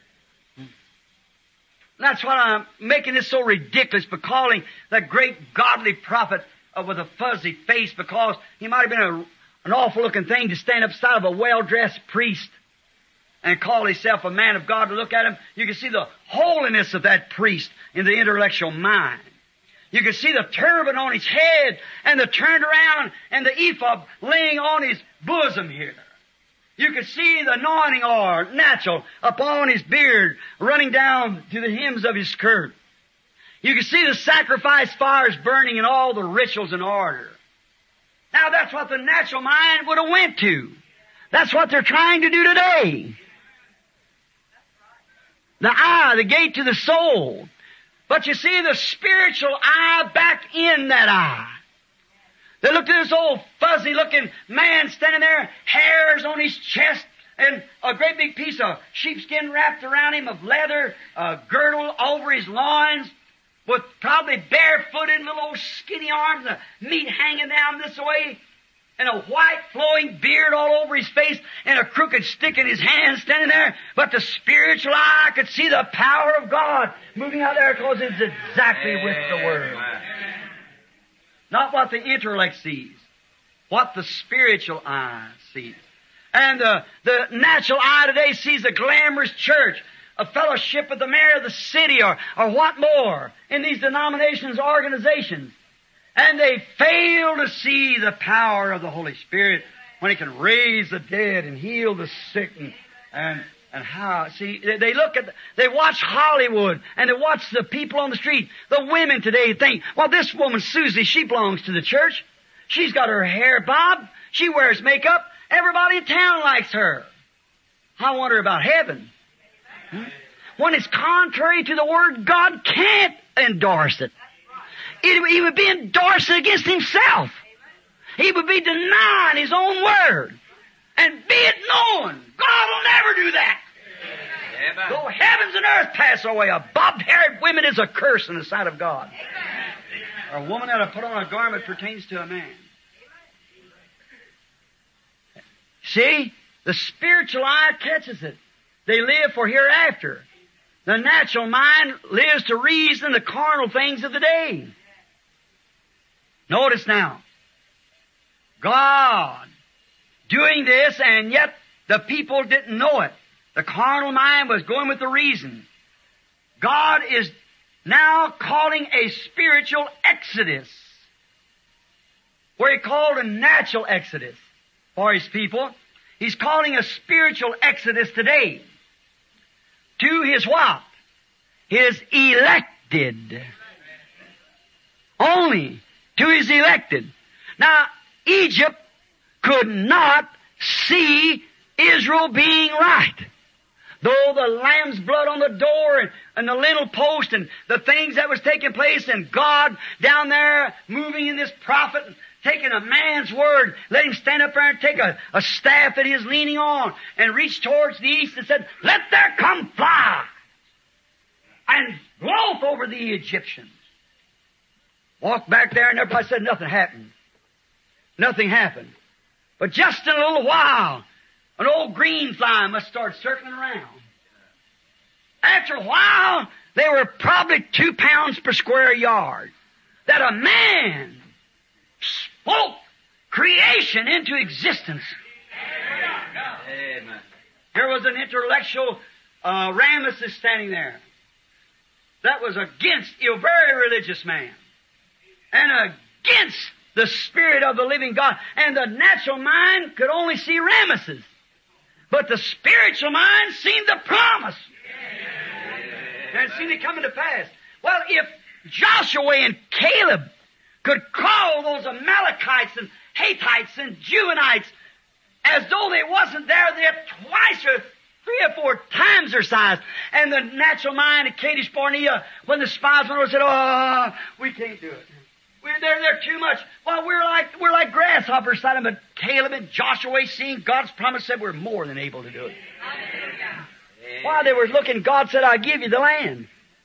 That's why I'm making this so ridiculous, by calling that great godly prophet uh, with a fuzzy face, because he might have been a, an awful looking thing to stand up beside of a well-dressed priest and call himself a man of God. To look at him, you can see the holiness of that priest in the intellectual mind. You can see the turban on his head and the turned around and the ephod laying on his bosom here. You can see the anointing oil, natural, upon his beard, running down to the hems of his skirt. You can see the sacrifice fires burning and all the rituals in order. Now that's what the natural mind would have went to. That's what they're trying to do today. The eye, the gate to the soul. But you see the spiritual eye back in that eye. They looked at this old fuzzy looking man standing there, hairs on his chest, and a great big piece of sheepskin wrapped around him of leather, a girdle over his loins, with probably barefooted little old skinny arms, the meat hanging down this way. and a white flowing beard all over his face and a crooked stick in his hand standing there. But the spiritual eye could see the power of God moving out there because it's exactly with the Word. Not what the intellect sees, what the spiritual eye sees. And uh, the natural eye today sees a glamorous church, a fellowship with the mayor of the city, or, or what more in these denominations, organizations. And they fail to see the power of the Holy Spirit when He can raise the dead and heal the sick and, and, and how, see, they look at, they watch Hollywood and they watch the people on the street. The women today think, well, this woman, Susie, she belongs to the church. She's got her hair bobbed. She wears makeup. Everybody in town likes her. I wonder about heaven. Hmm? When it's contrary to the Word, God can't endorse it. It, he would be endorsing against himself. He would be denying his own word. And be it known, God will never do that. Amen. Though heavens and earth pass away, a bobbed-haired woman is a curse in the sight of God. Or a woman that will put on a garment pertains to a man. See? The spiritual eye catches it. They live for hereafter. The natural mind lives to reason the carnal things of the day. Notice now, God doing this, and yet the people didn't know it. The carnal mind was going with the reason. God is now calling a spiritual exodus, where He called a natural exodus for His people. He's calling a spiritual exodus today to His what? His elected. Only to His elected. Now, Egypt could not see Israel being right. Though the lamb's blood on the door and, and the lintel post and the things that was taking place, and God down there moving in this prophet, taking a man's word, let him stand up there and take a, a staff that he is leaning on and reach towards the east and said, let there come fire and loaf over the Egyptians. Walked back there and everybody said nothing happened. Nothing happened. But just in a little while, an old green fly must start circling around. After a while, they were probably two pounds per square yard. That a man spoke creation into existence. Amen. There was an intellectual uh, Ramesses standing there. That was against a very religious man. And against the Spirit of the living God. And the natural mind could only see Ramesses. But the spiritual mind seen the promise. And seen it coming to pass. Well, if Joshua and Caleb could call those Amalekites and Hittites and Juvenites as though they wasn't there, they're twice or three or four times their size. And the natural mind of Kadesh Barnea, when the spies went over, said, oh, we can't do it. We're there, they're too much. Well, we're like, we're like grasshoppers beside them, but Caleb and Joshua, seeing God's promise, said we're more than able to do it. While they were looking, God said, I'll give you the land.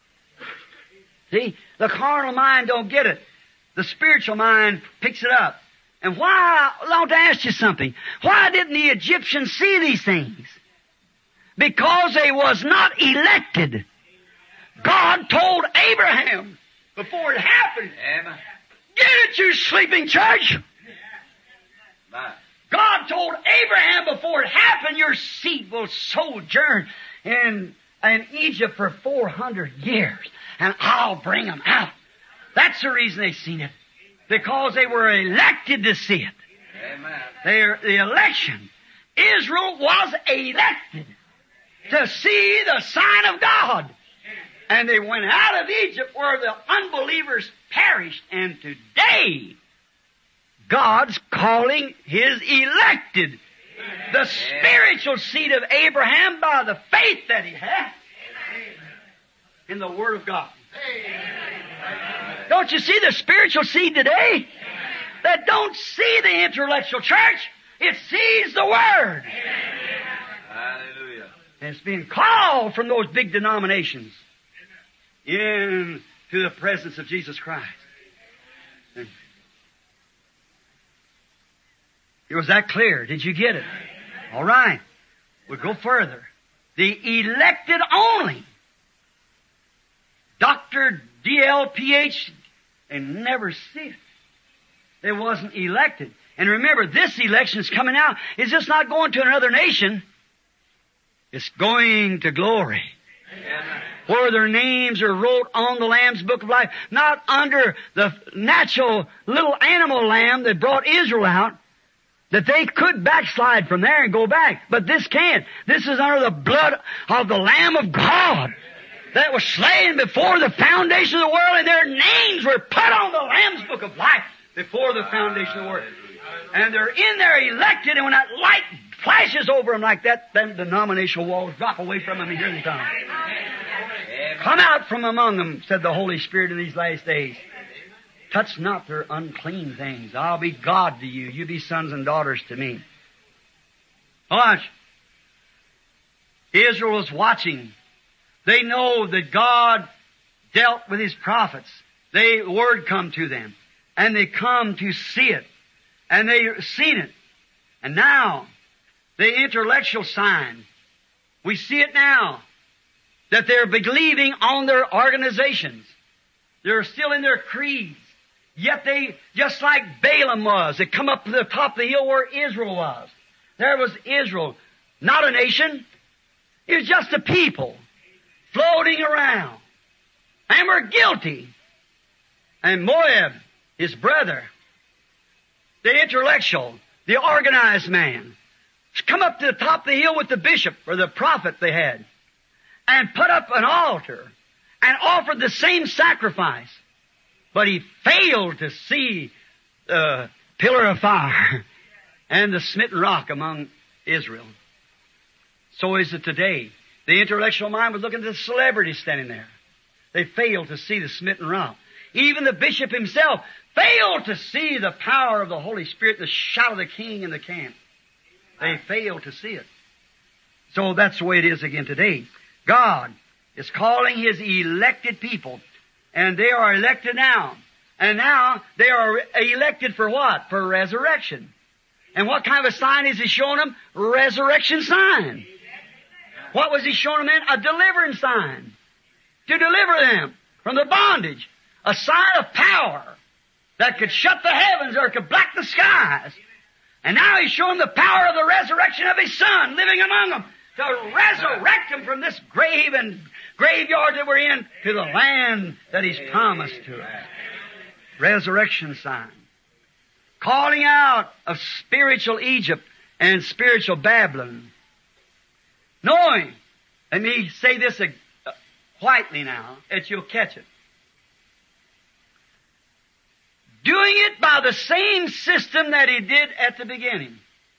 See, the carnal mind don't get it. The spiritual mind picks it up. And why, I want to ask you something. Why didn't the Egyptians see these things? Because they was not elected. God told Abraham before it happened, Amen. Get it, you sleeping church! God told Abraham before it happened, your seed will sojourn in, in Egypt for four hundred years, and I'll bring them out. That's the reason they seen it. Because they were elected to see it. Amen. They're, the election. Israel was elected to see the sign of God. And they went out of Egypt where the unbelievers perished. And today, God's calling His elected. The spiritual seed of Abraham by the faith that he had in the Word of God. Don't you see the spiritual seed today? That don't see the intellectual church. It sees the Word. Hallelujah. And it's being called from those big denominations into the presence of Jesus Christ. It was that clear. Did you get it? All right. We'll go further. The elected only. Doctor D L P H, they never see it. They wasn't elected. And remember, this election is coming out. It's just not going to another nation. It's going to glory. Amen. Where their names are wrote on the Lamb's Book of Life. Not under the natural little animal lamb that brought Israel out. That they could backslide from there and go back. But this can't. This is under the blood of the Lamb of God that was slain before the foundation of the world, and their names were put on the Lamb's Book of Life before the foundation of the world. And they're in there elected, and when that light flashes over them like that, then the denominational walls drop away from them and here they come. Come out from among them, said the Holy Spirit in these last days. Touch not their unclean things. I'll be God to you. You be sons and daughters to me. Watch. Israel is watching. They know that God dealt with His prophets. They, word come to them. And they come to see it. And they've seen it. And now, the intellectual sign. We see it now. That they're believing on their organizations. They're still in their creeds. Yet they, just like Balaam was, they come up to the top of the hill where Israel was. There was Israel. Not a nation. It was just a people floating around. And were guilty. And Moab, his brother, the intellectual, the organized man, come up to the top of the hill with the bishop or the prophet they had and put up an altar and offered the same sacrifice. But he failed to see the pillar of fire and the smitten rock among Israel. So is it today. The intellectual mind was looking at the celebrities standing there. They failed to see the smitten rock. Even the bishop himself failed to see the power of the Holy Spirit, the shout of the king in the camp. They failed to see it. So that's the way it is again today. God is calling His elected people. And they are elected now. And now they are elected for what? For resurrection. And what kind of a sign is He showing them? Resurrection sign. What was He showing them then? A deliverance sign. To deliver them from the bondage. A sign of power that could shut the heavens or could black the skies. And now He's showing the power of the resurrection of His Son living among them to resurrect them from this grave and graveyard that we're in to the land that He's promised to us. Resurrection sign. Calling out of spiritual Egypt and spiritual Babylon. Knowing, let me say this uh, quietly now, that you'll catch it. Doing it by the same system that He did at the beginning.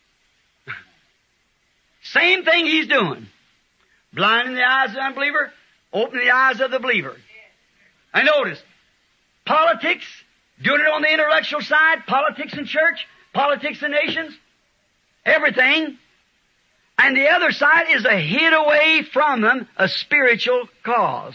Same thing He's doing. Blinding the eyes of the unbeliever, opening the eyes of the believer. I notice, politics, doing it on the intellectual side, politics in church, politics in nations, everything. And the other side is a hid away from them, a spiritual cause.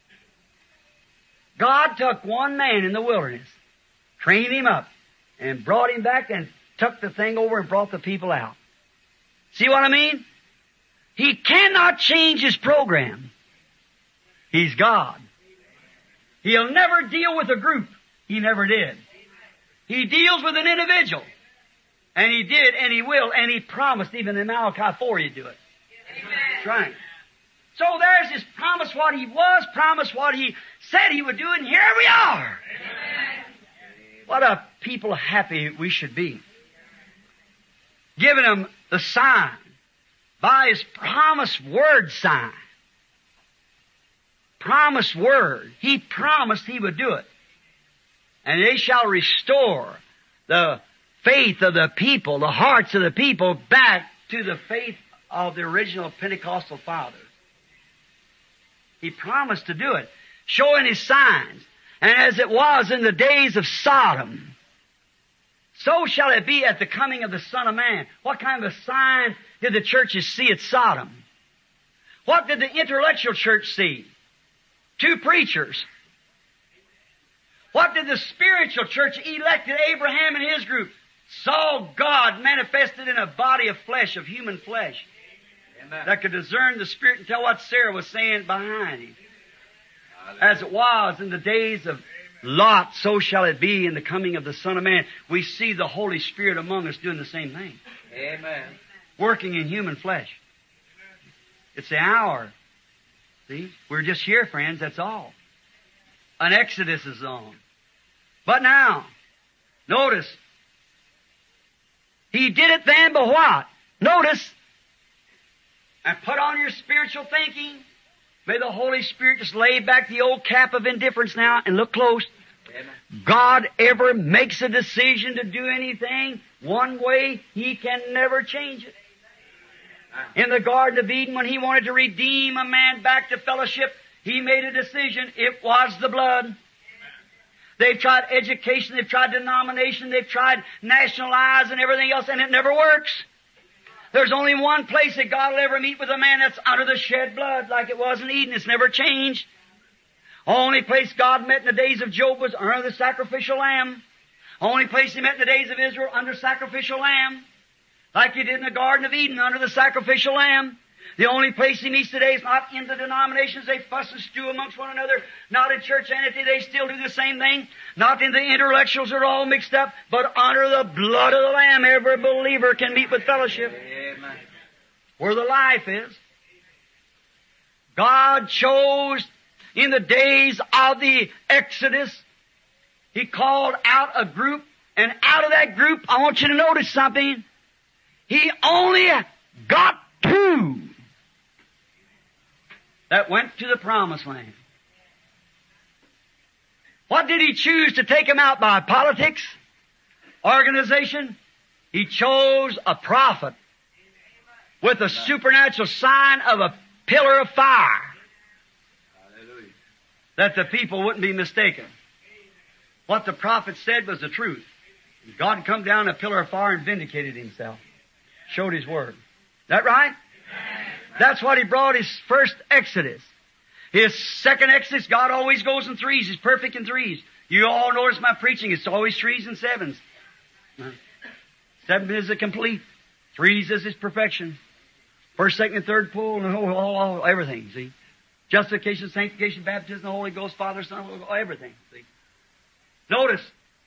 God took one man in the wilderness, trained him up, and brought him back and took the thing over and brought the people out. See what I mean? He cannot change His program. He's God. He'll never deal with a group. He never did. He deals with an individual. And He did, and He will, and He promised even in Malachi four He'd do it. That's right. So there's His promise what He was, promise what He said He would do, and here we are. What a people happy we should be. Giving them the sign by His promised word sign. Promised word. He promised He would do it. And they shall restore the faith of the people, the hearts of the people back to the faith of the original Pentecostal fathers. He promised to do it, showing His signs. And as it was in the days of Sodom, so shall it be at the coming of the Son of Man. What kind of a sign did the churches see at Sodom? What did the intellectual church see? Two preachers. What did the spiritual church elected Abraham and his group saw God manifested in a body of flesh, of human flesh, Amen. that could discern the Spirit and tell what Sarah was saying behind him. As it was in the days of Lot, so shall it be in the coming of the Son of Man. We see the Holy Spirit among us doing the same thing. Amen. Working in human flesh. It's the hour. See? We're just here, friends, that's all. An exodus is on. But now, notice, He did it then, but what? Notice, and put on your spiritual thinking. May the Holy Spirit just lay back the old cap of indifference now and look close. Amen. God ever makes a decision to do anything one way, He can never change it. In the Garden of Eden, when He wanted to redeem a man back to fellowship, He made a decision. It was the blood. They've tried education, they've tried denomination, they've tried nationalize and everything else, and it never works. There's only one place that God will ever meet with a man, that's under the shed blood, like it was in Eden. It's never changed. Only place God met in the days of Job was under the sacrificial lamb. Only place He met in the days of Israel under sacrificial lamb. Like He did in the Garden of Eden under the sacrificial lamb. The only place He meets today is not in the denominations. They fuss and stew amongst one another. Not in church entity. They still do the same thing. Not in the intellectuals that are all mixed up. But under the blood of the Lamb, every believer can meet with fellowship. Amen. Where the life is. God chose in the days of the Exodus. He called out a group. And out of that group, I want you to notice something. He only got two that went to the promised land. What did He choose to take them out by? Politics? Organization? He chose a prophet with a supernatural sign of a pillar of fire. Hallelujah. That the people wouldn't be mistaken. What the prophet said was the truth. God come down in a pillar of fire and vindicated Himself. Showed His word. Is that right? That's what He brought His first Exodus. His second Exodus, God always goes in threes. He's perfect in threes. You all notice my preaching, it's always threes and sevens. Seven is the complete. Threes is His perfection. First, second, and third pull, and all, all, all, everything, see? Justification, sanctification, baptism, the Holy Ghost, Father, Son, everything, see? Notice.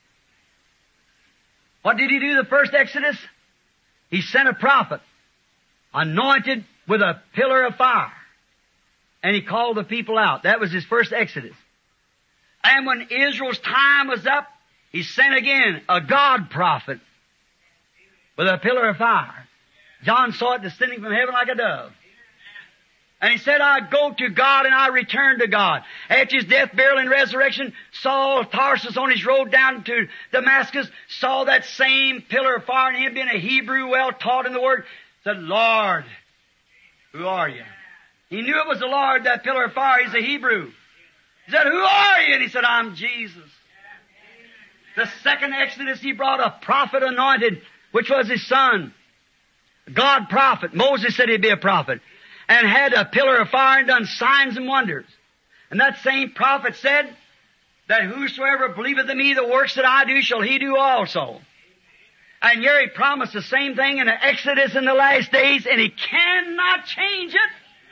What did He do the first Exodus? He sent a prophet, anointed with a pillar of fire. And He called the people out. That was His first Exodus. And when Israel's time was up, He sent again a God prophet with a pillar of fire. John saw it descending from heaven like a dove. And he said, I go to God and I return to God. After His death, burial, and resurrection, Saul of Tarsus on his road down to Damascus saw that same pillar of fire, and him being a Hebrew well taught in the Word, said, Lord, who are you? He knew it was the Lord, that pillar of fire. He's a Hebrew. He said, who are you? And he said, I'm Jesus. The second Exodus, He brought a prophet anointed, which was His son. God prophet. Moses said he'd be a prophet. And had a pillar of fire and done signs and wonders. And that same prophet said that whosoever believeth in Me, the works that I do shall he do also. And here He promised the same thing in the Exodus in the last days, and He cannot change it.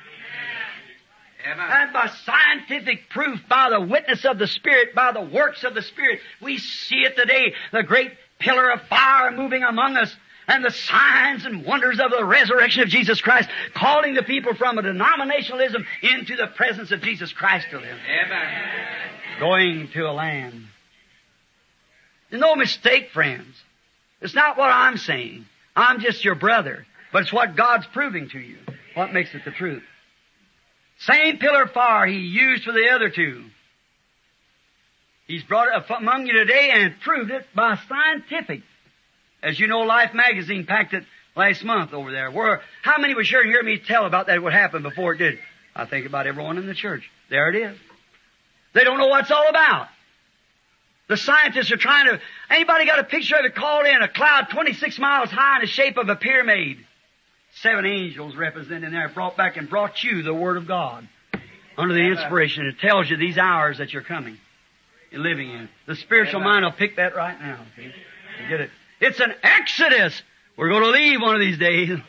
Amen. And by scientific proof, by the witness of the Spirit, by the works of the Spirit, we see it today, the great pillar of fire moving among us, and the signs and wonders of the resurrection of Jesus Christ, calling the people from a denominationalism into the presence of Jesus Christ to them. Amen. Going to a land. There's no mistake, friends. It's not what I'm saying. I'm just your brother. But it's what God's proving to you. What makes it the truth. Same pillar of fire He used for the other two. He's brought it among you today and proved it by scientific. As you know, Life magazine packed it last month over there. Where, how many were sure and hear me tell about that would happen before it did? I think about everyone in the church. There it is. They don't know what it's all about. The scientists are trying to... Anybody got a picture of it called in? A cloud twenty-six miles high in the shape of a pyramid. Seven angels represented there, brought back and brought you the Word of God. Under the inspiration. It tells you these hours that you're coming. You're living in. The spiritual mind will pick that right now. See? You get it. It's an exodus. We're going to leave one of these days. Amen.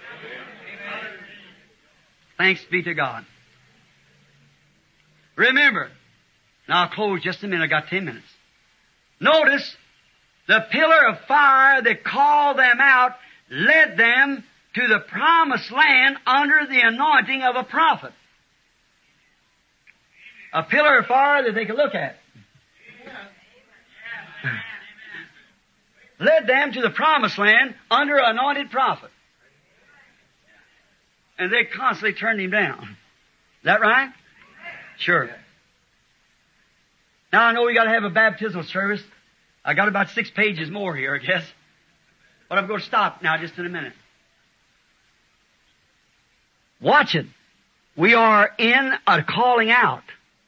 Thanks be to God. Remember, now I'll close just a minute. I got ten minutes. Notice, the pillar of fire that called them out led them to the promised land under the anointing of a prophet. A pillar of fire that they could look at. Led them to the promised land under an anointed prophet. And they constantly turned him down. Is that right? Sure. Now I know we got to have a baptismal service. I got about six pages more here, I guess. But I'm going to stop now just in a minute. Watch it. We are in a calling out.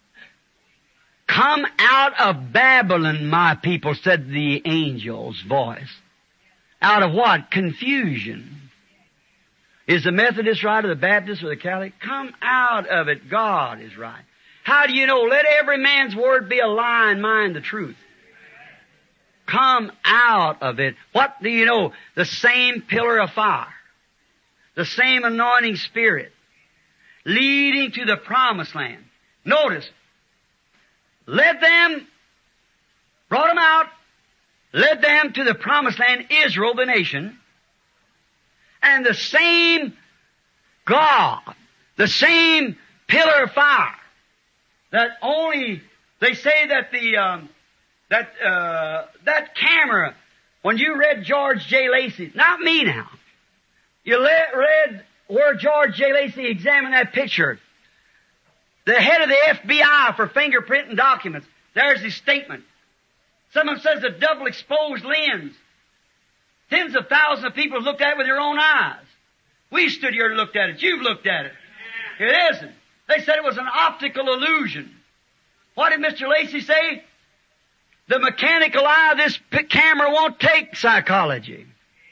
Come out of Babylon, my people, said the angel's voice. Out of what? Confusion. Is the Methodist right or the Baptist or the Catholic? Come out of it. God is right. How do you know? Let every man's word be a lie and mine the truth. Come out of it. What do you know? The same pillar of fire. The same anointing spirit. Leading to the promised land. Notice. Led them, brought them out, led them to the promised land, Israel, the nation. And the same God, the same pillar of fire, that only, they say that the, um, that, uh, that camera, when you read George J. Lacey, not me now, you le- read where George J. Lacey examined that picture, the head of the F B I for fingerprinting documents. There's his statement. Someone says a double exposed lens. Tens of thousands of people have looked at it with their own eyes. We stood here and looked at it. You've looked at it. It isn't. They said it was an optical illusion. What did Mister Lacey say? The mechanical eye of this camera won't take psychology.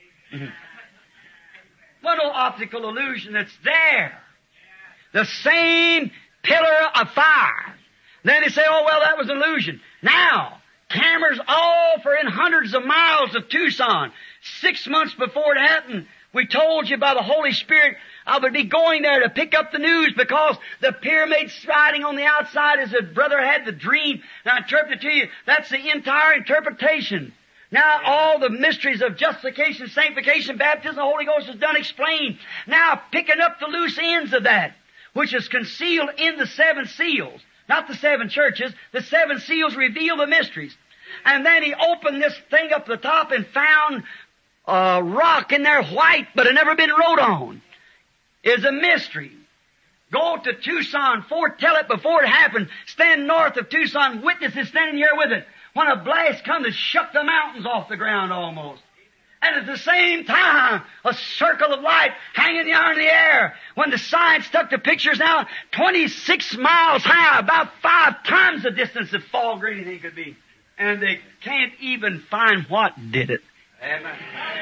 What no optical illusion? It's there. The same pillar of fire. Then they say, oh, well, that was illusion. Now, cameras all for in hundreds of miles of Tucson. Six months before it happened, we told you by the Holy Spirit I would be going there to pick up the news because the pyramid striding on the outside as the brother had the dream. And I interpret to you, that's the entire interpretation. Now all the mysteries of justification, sanctification, baptism, the Holy Ghost is done explained. Now picking up the loose ends of that, which is concealed in the seven seals. Not the seven churches. The seven seals reveal the mysteries. And then he opened this thing up the top and found a rock in there white, but had never been wrote on. Is a mystery. Go to Tucson, foretell it before it happened. Stand north of Tucson, witnesses standing here with it. When a blast come that shook the mountains off the ground almost. And at the same time, a circle of light hanging there in the air. When the science took the pictures now, twenty-six miles high, about five times the distance that fog or anything could be. And they can't even find what did it. Amen.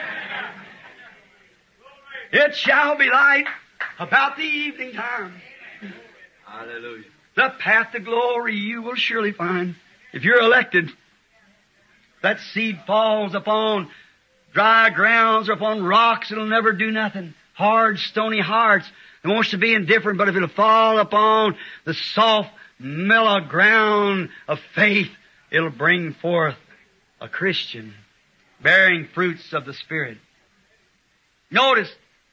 It shall be light about the evening time. Hallelujah. The path to glory you will surely find. If you're elected, that seed falls upon dry grounds or upon rocks, it'll never do nothing. Hard, stony hearts. It wants to be indifferent, but if it'll fall upon the soft, mellow ground of faith, it'll bring forth a Christian, bearing fruits of the Spirit. Notice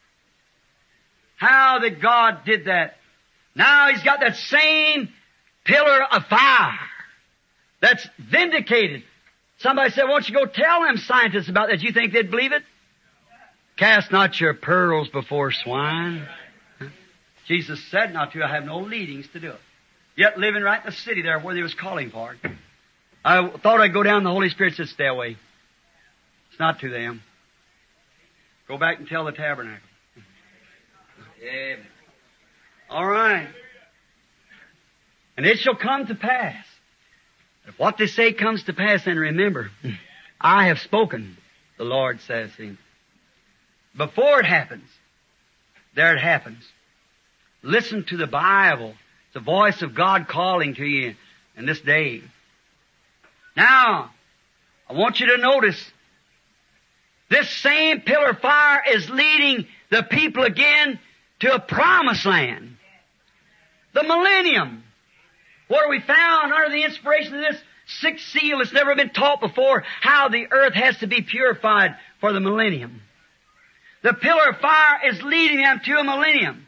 how that God did that. Now He's got that same pillar of fire that's vindicated. Somebody said, won't you go tell them scientists about that? You think they'd believe it? Cast not your pearls before swine. Huh? Jesus said not to. I have no leadings to do it. Yet living right in the city there where they was calling for it. I thought I'd go down. The Holy Spirit said, stay away. It's not to them. Go back and tell the tabernacle. Amen. All right. And it shall come to pass. If what they say comes to pass, then remember, I have spoken, the Lord says. See. Before it happens, there it happens. Listen to the Bible. It's the voice of God calling to you in this day. Now, I want you to notice This same pillar of fire is leading the people again to a promised land. The millennium. Where we found under the inspiration of this sixth seal, it's never been taught before, how the earth has to be purified for the millennium. The pillar of fire is leading them to a millennium.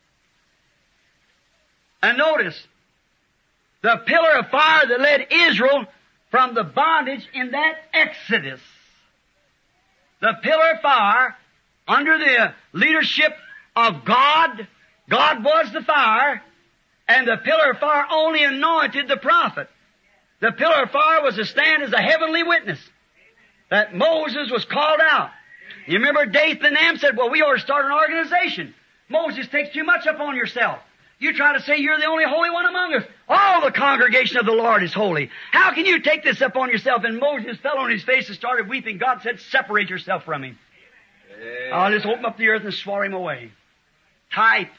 And notice, the pillar of fire that led Israel from the bondage in that Exodus. The pillar of fire, under the leadership of God, God was the fire, and the pillar of fire only anointed the prophet. The pillar of fire was to stand as a heavenly witness that Moses was called out. You remember Dathan and them said, well, we ought to start an organization. Moses takes too much upon yourself. You try to say you're the only holy one among us. All the congregation of the Lord is holy. How can you take this upon yourself? And Moses fell on his face and started weeping. God said, separate yourself from him. Yeah. I'll just open up the earth and swallow him away. Type.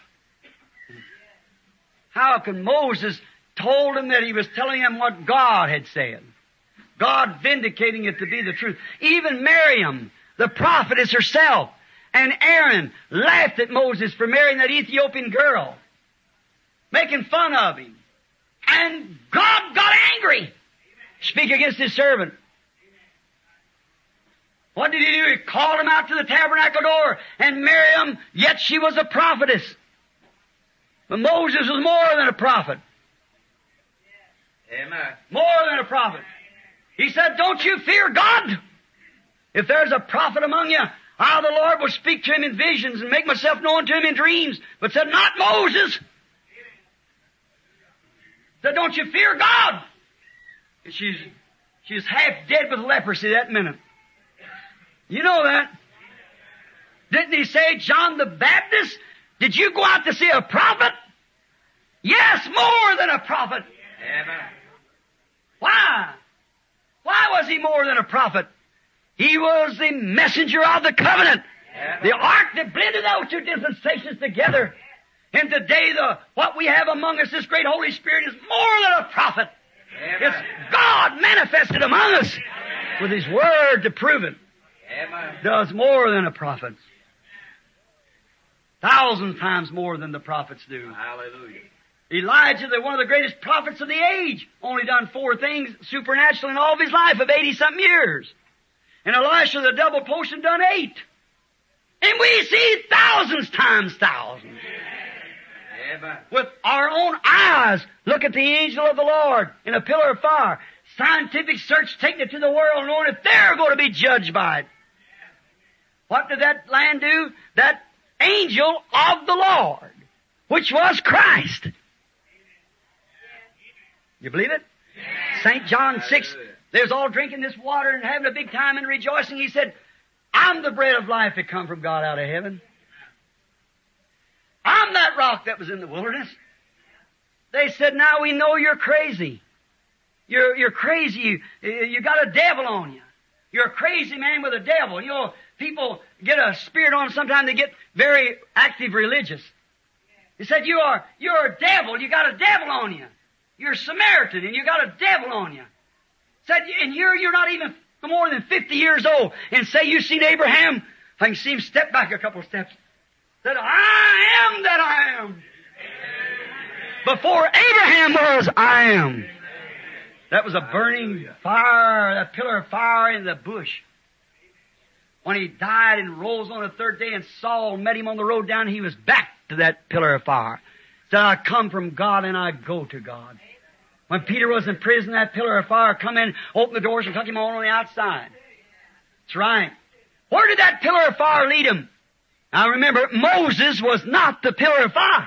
How can Moses told him that he was telling him what God had said? God vindicating it to be the truth. Even Miriam, the prophetess herself, and Aaron laughed at Moses for marrying that Ethiopian girl, making fun of him. And God got angry. Speak against his servant. What did he do? He called him out to the tabernacle door, and Miriam, yet she was a prophetess. But Moses was more than a prophet. Amen. More than a prophet. He said, don't you fear God? If there's a prophet among you, I, the Lord, will speak to him in visions and make myself known to him in dreams. But said, not Moses. Said, don't you fear God? And she's, she's half dead with leprosy that minute. You know that. Didn't he say, John the Baptist, did you go out to see a prophet? Yes, more than a prophet. Amen. Why? Why was he more than a prophet? He was the messenger of the covenant. Amen. The ark that blended those two dispensations together. And today the, what we have among us, this great Holy Spirit, is more than a prophet. Amen. It's God manifested among us with His Word to prove it. Amen. Does more than a prophet. Thousand times more than the prophets do. Hallelujah. Elijah, the one of the greatest prophets of the age, only done four things supernatural in all of his life of eighty-something years. And Elisha, the double portion, done eight. And we see thousands times thousands. Amen. With our own eyes, look at the angel of the Lord in a pillar of fire. Scientific search taking it to the world, knowing if they're going to be judged by it. What did that land do? That angel of the Lord, which was Christ. You believe it? Saint John six, there's all drinking this water and having a big time and rejoicing. He said, I'm the bread of life that come from God out of heaven. I'm that rock that was in the wilderness. They said, now we know you're crazy. You're, you're crazy. You, you got a devil on you. You're a crazy man with a devil. You know, people get a spirit on them. Sometimes they get very active religious. He said, you are, you're a devil. You got a devil on you. You're a Samaritan and you got a devil on you. Said, and you're, you're not even more than fifty years old. And say you've seen Abraham. I can see him step back a couple of steps. Said, I am that I am. Before Abraham was, I am. That was a burning fire, that pillar of fire in the bush. When he died and rose on the third day and Saul met him on the road down, he was back to that pillar of fire. Said, I come from God and I go to God. When Peter was in prison, that pillar of fire come in, opened the doors and took him on on the outside. That's right. Where did that pillar of fire lead him? Now remember, Moses was not the pillar of fire.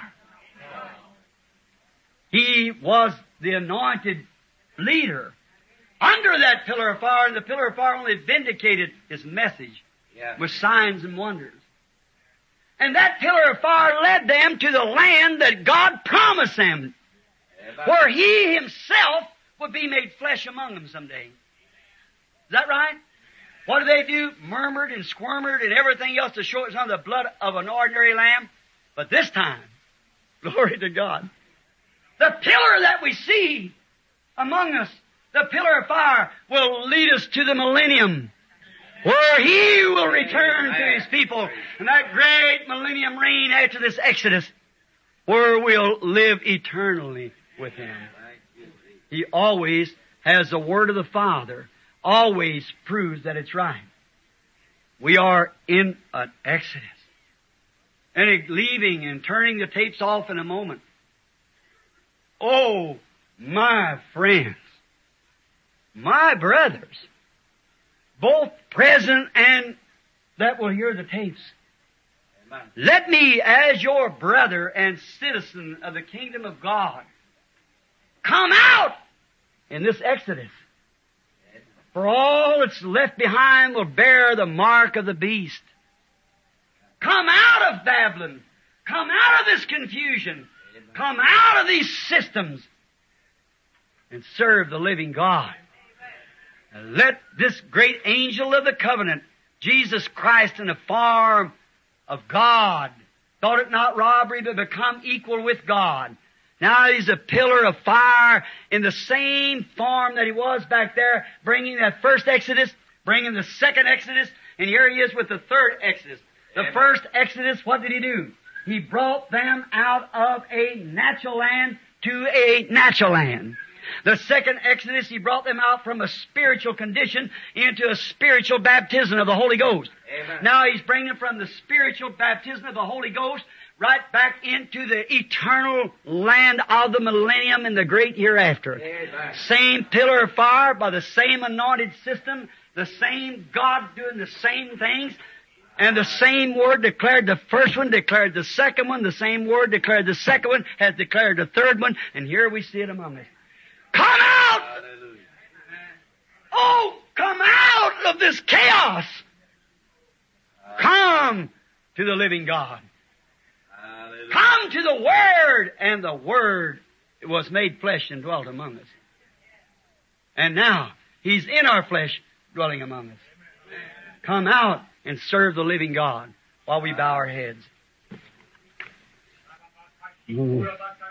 He was the anointed leader. Under that pillar of fire, and the pillar of fire only vindicated his message Yeah. with signs and wonders. And that pillar of fire led them to the land that God promised them, Amen. where He Himself would be made flesh among them someday. Is that right? What did they do? Murmured and squirmed and everything else to show it's not the blood of an ordinary lamb. But this time, glory to God, the pillar that we see among us, the pillar of fire, will lead us to the millennium. where He will return to His people in that great millennium reign after this Exodus, where we'll live eternally with Him. He always has the Word of the Father, always proves that it's right. We are in an Exodus. And leaving and turning the tapes off in a moment. Oh, my friends, my brothers, both present and that will hear the tapes. Amen. Let me, as your brother and citizen of the kingdom of God, come out in this Exodus. For all that's left behind will bear the mark of the beast. Come out of Babylon. Come out of this confusion. Come out of these systems and serve the living God. And let this great angel of the covenant, Jesus Christ in the form of God, thought it not robbery to become equal with God. Now He's a pillar of fire in the same form that He was back there, bringing that first Exodus, bringing the second Exodus, and here He is with the third Exodus. The Amen. First Exodus, what did He do? He brought them out of a natural land to a natural land. The second Exodus, He brought them out from a spiritual condition into a spiritual baptism of the Holy Ghost. Amen. Now He's bringing them from the spiritual baptism of the Holy Ghost right back into the eternal land of the millennium in the great hereafter. Amen. Same pillar of fire by the same anointed system, the same God doing the same things, and the same word declared the first one, declared the second one, the same word declared the second one, has declared the third one, and here we see it among us. Come out! Hallelujah. Oh, come out of this chaos! Come to the living God. Hallelujah. Come to the Word, and the Word was made flesh and dwelt among us. And now, He's in our flesh, dwelling among us. Come out and serve the living God while we bow our heads. Ooh.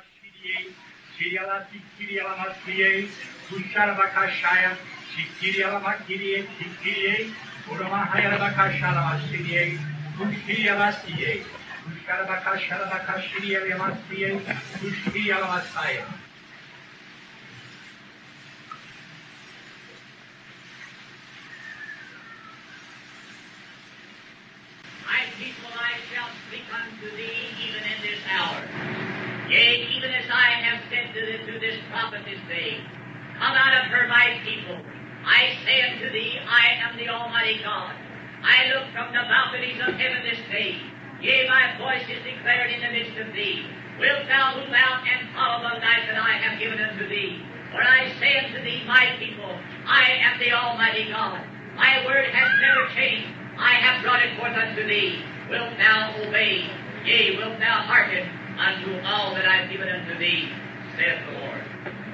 My people, I shall speak unto thee even in this hour. Yea, even as I have said to, the, to this prophet this day, come out of her, my people. I say unto thee, I am the Almighty God. I look from the balconies of heaven this day. Yea, my voice is declared in the midst of thee. Wilt thou move out and follow the life that I have given unto thee? For I say unto thee, my people, I am the Almighty God. My word has never changed. I have brought it forth unto thee. Wilt thou obey? Yea, wilt thou hearken unto all that I have given unto thee, saith the Lord.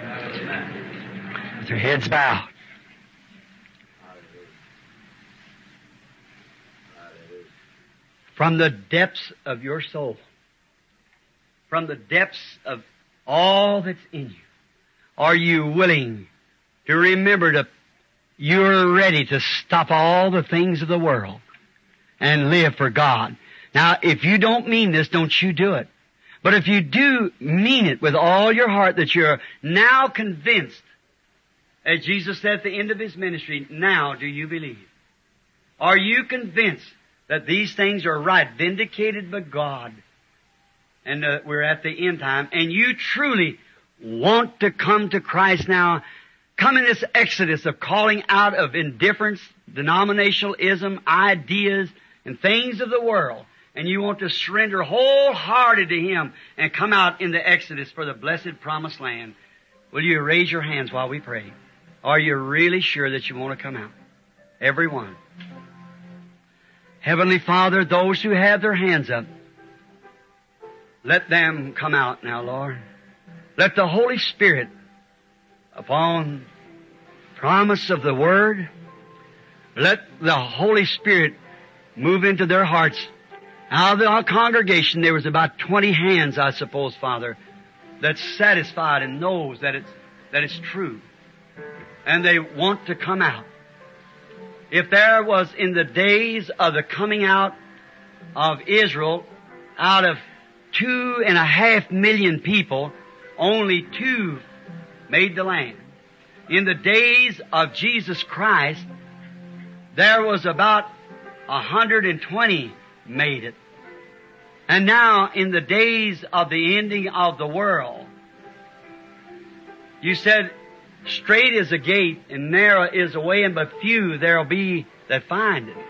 With your heads bowed. From the depths of your soul, from the depths of all that's in you, are you willing to remember that you're ready to stop all the things of the world and live for God? Now, if you don't mean this, don't you do it. But if you do mean it with all your heart that you're now convinced, as Jesus said at the end of His ministry, now do you believe? Are you convinced that these things are right, vindicated by God, and uh, we're at the end time, and you truly want to come to Christ now, come in this exodus of calling out of indifference, denominationalism, ideas, and things of the world, and you want to surrender wholehearted to Him and come out in the exodus for the blessed promised land, will you raise your hands while we pray? Are you really sure that you want to come out? Everyone. Heavenly Father, those who have their hands up, let them come out now, Lord. Let the Holy Spirit, upon promise of the Word, let the Holy Spirit move into their hearts. Out of the congregation, there was about twenty hands, I suppose, Father, that's satisfied and knows that it's, that it's true. And they want to come out. if there was in the days of the coming out of Israel, out of two and a half million people, only two made the land. In the days of Jesus Christ, there was about a hundred and twenty made it. And now, in the days of the ending of the world, you said, straight is a gate and narrow is a way, and but few there'll be that find it.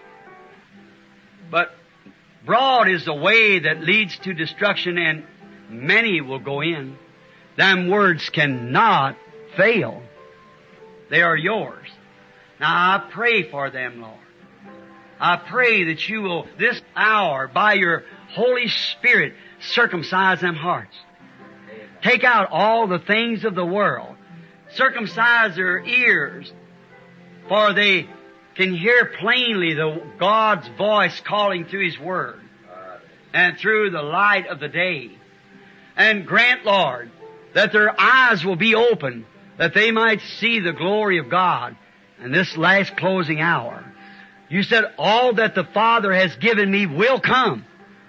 But broad is the way that leads to destruction, and many will go in. Them words cannot fail. They are yours. Now I pray for them, Lord. I pray that you will, this hour, by your Holy Spirit, circumcise them hearts. Take out all the things of the world. Circumcise their ears, for they can hear plainly the God's voice calling through His Word and through the light of the day. And grant, Lord, that their eyes will be open, that they might see the glory of God in this last closing hour. You said, all that the Father has given me will come,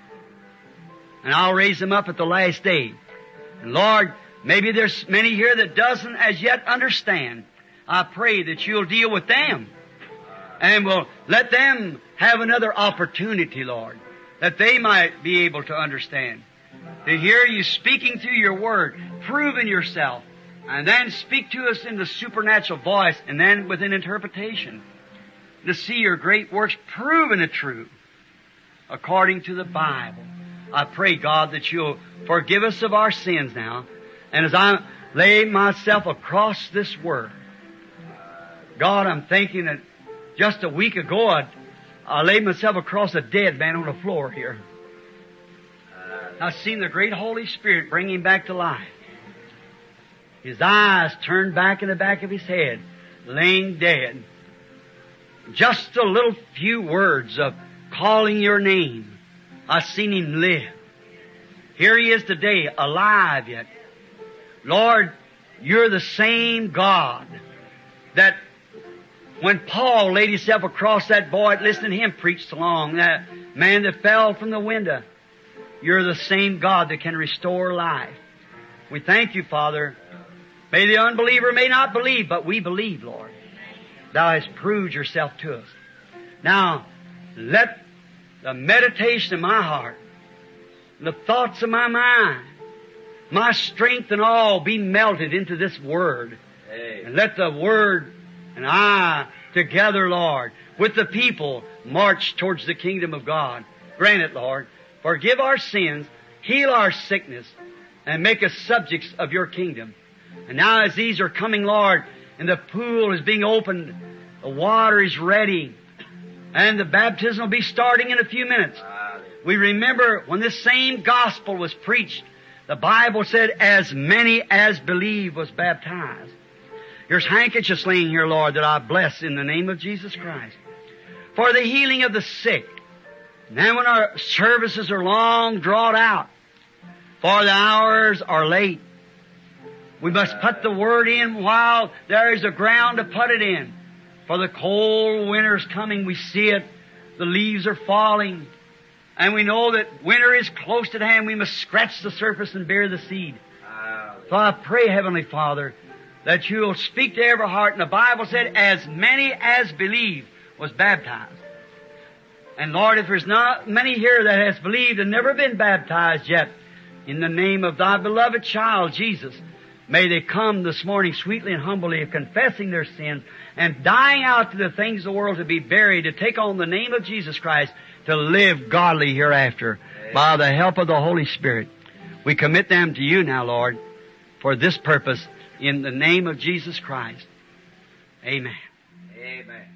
and I'll raise them up at the last day. And Lord, maybe there's many here that doesn't as yet understand. I pray that you'll deal with them and will let them have another opportunity, Lord, that they might be able to understand. To hear you speaking through your Word, proving yourself, and then speak to us in the supernatural voice, and then with an interpretation. To see your great works proven it true, according to the Bible. I pray, God, that you'll forgive us of our sins now. And as I lay myself across this Word, God, I'm thinking that just a week ago I, I laid myself across a dead man on the floor here. I've seen the great Holy Spirit bring him back to life. His eyes turned back in the back of his head, laying dead. Just a little few words of calling your name. I've seen him live. Here he is today, alive yet. Lord, you're the same God that when Paul laid himself across that boy, listening to him preach along, that man that fell from the window, you're the same God that can restore life. We thank you, Father. May the unbeliever may not believe, but we believe, Lord. Thou hast proved yourself to us. Now, let the meditation of my heart, the thoughts of my mind, my strength and all be melted into this Word. And let the Word and I together, Lord, with the people march towards the kingdom of God. Grant it, Lord. Forgive our sins, heal our sickness, and make us subjects of your kingdom. And now as these are coming, Lord, and the pool is being opened, the water is ready, and the baptism will be starting in a few minutes. We remember when this same gospel was preached, the Bible said, as many as believe was baptized. There's handkerchiefs laying here, Lord, that I bless in the name of Jesus Christ, for the healing of the sick. And then when our services are long drawn out, for the hours are late, we must put the Word in while there is a ground to put it in. For the cold winter is coming, we see it. The leaves are falling. And we know that winter is close at hand. We must scratch the surface and bear the seed. So I pray, Heavenly Father, that you'll speak to every heart. And the Bible said, as many as believe was baptized. And Lord, if there's not many here that has believed and never been baptized yet, in the name of thy beloved child, Jesus, may they come this morning sweetly and humbly, confessing their sins and dying out to the things of the world, to be buried, to take on the name of Jesus Christ, to live godly hereafter. Amen. By the help of the Holy Spirit. We commit them to you now, Lord, for this purpose, in the name of Jesus Christ. Amen. Amen.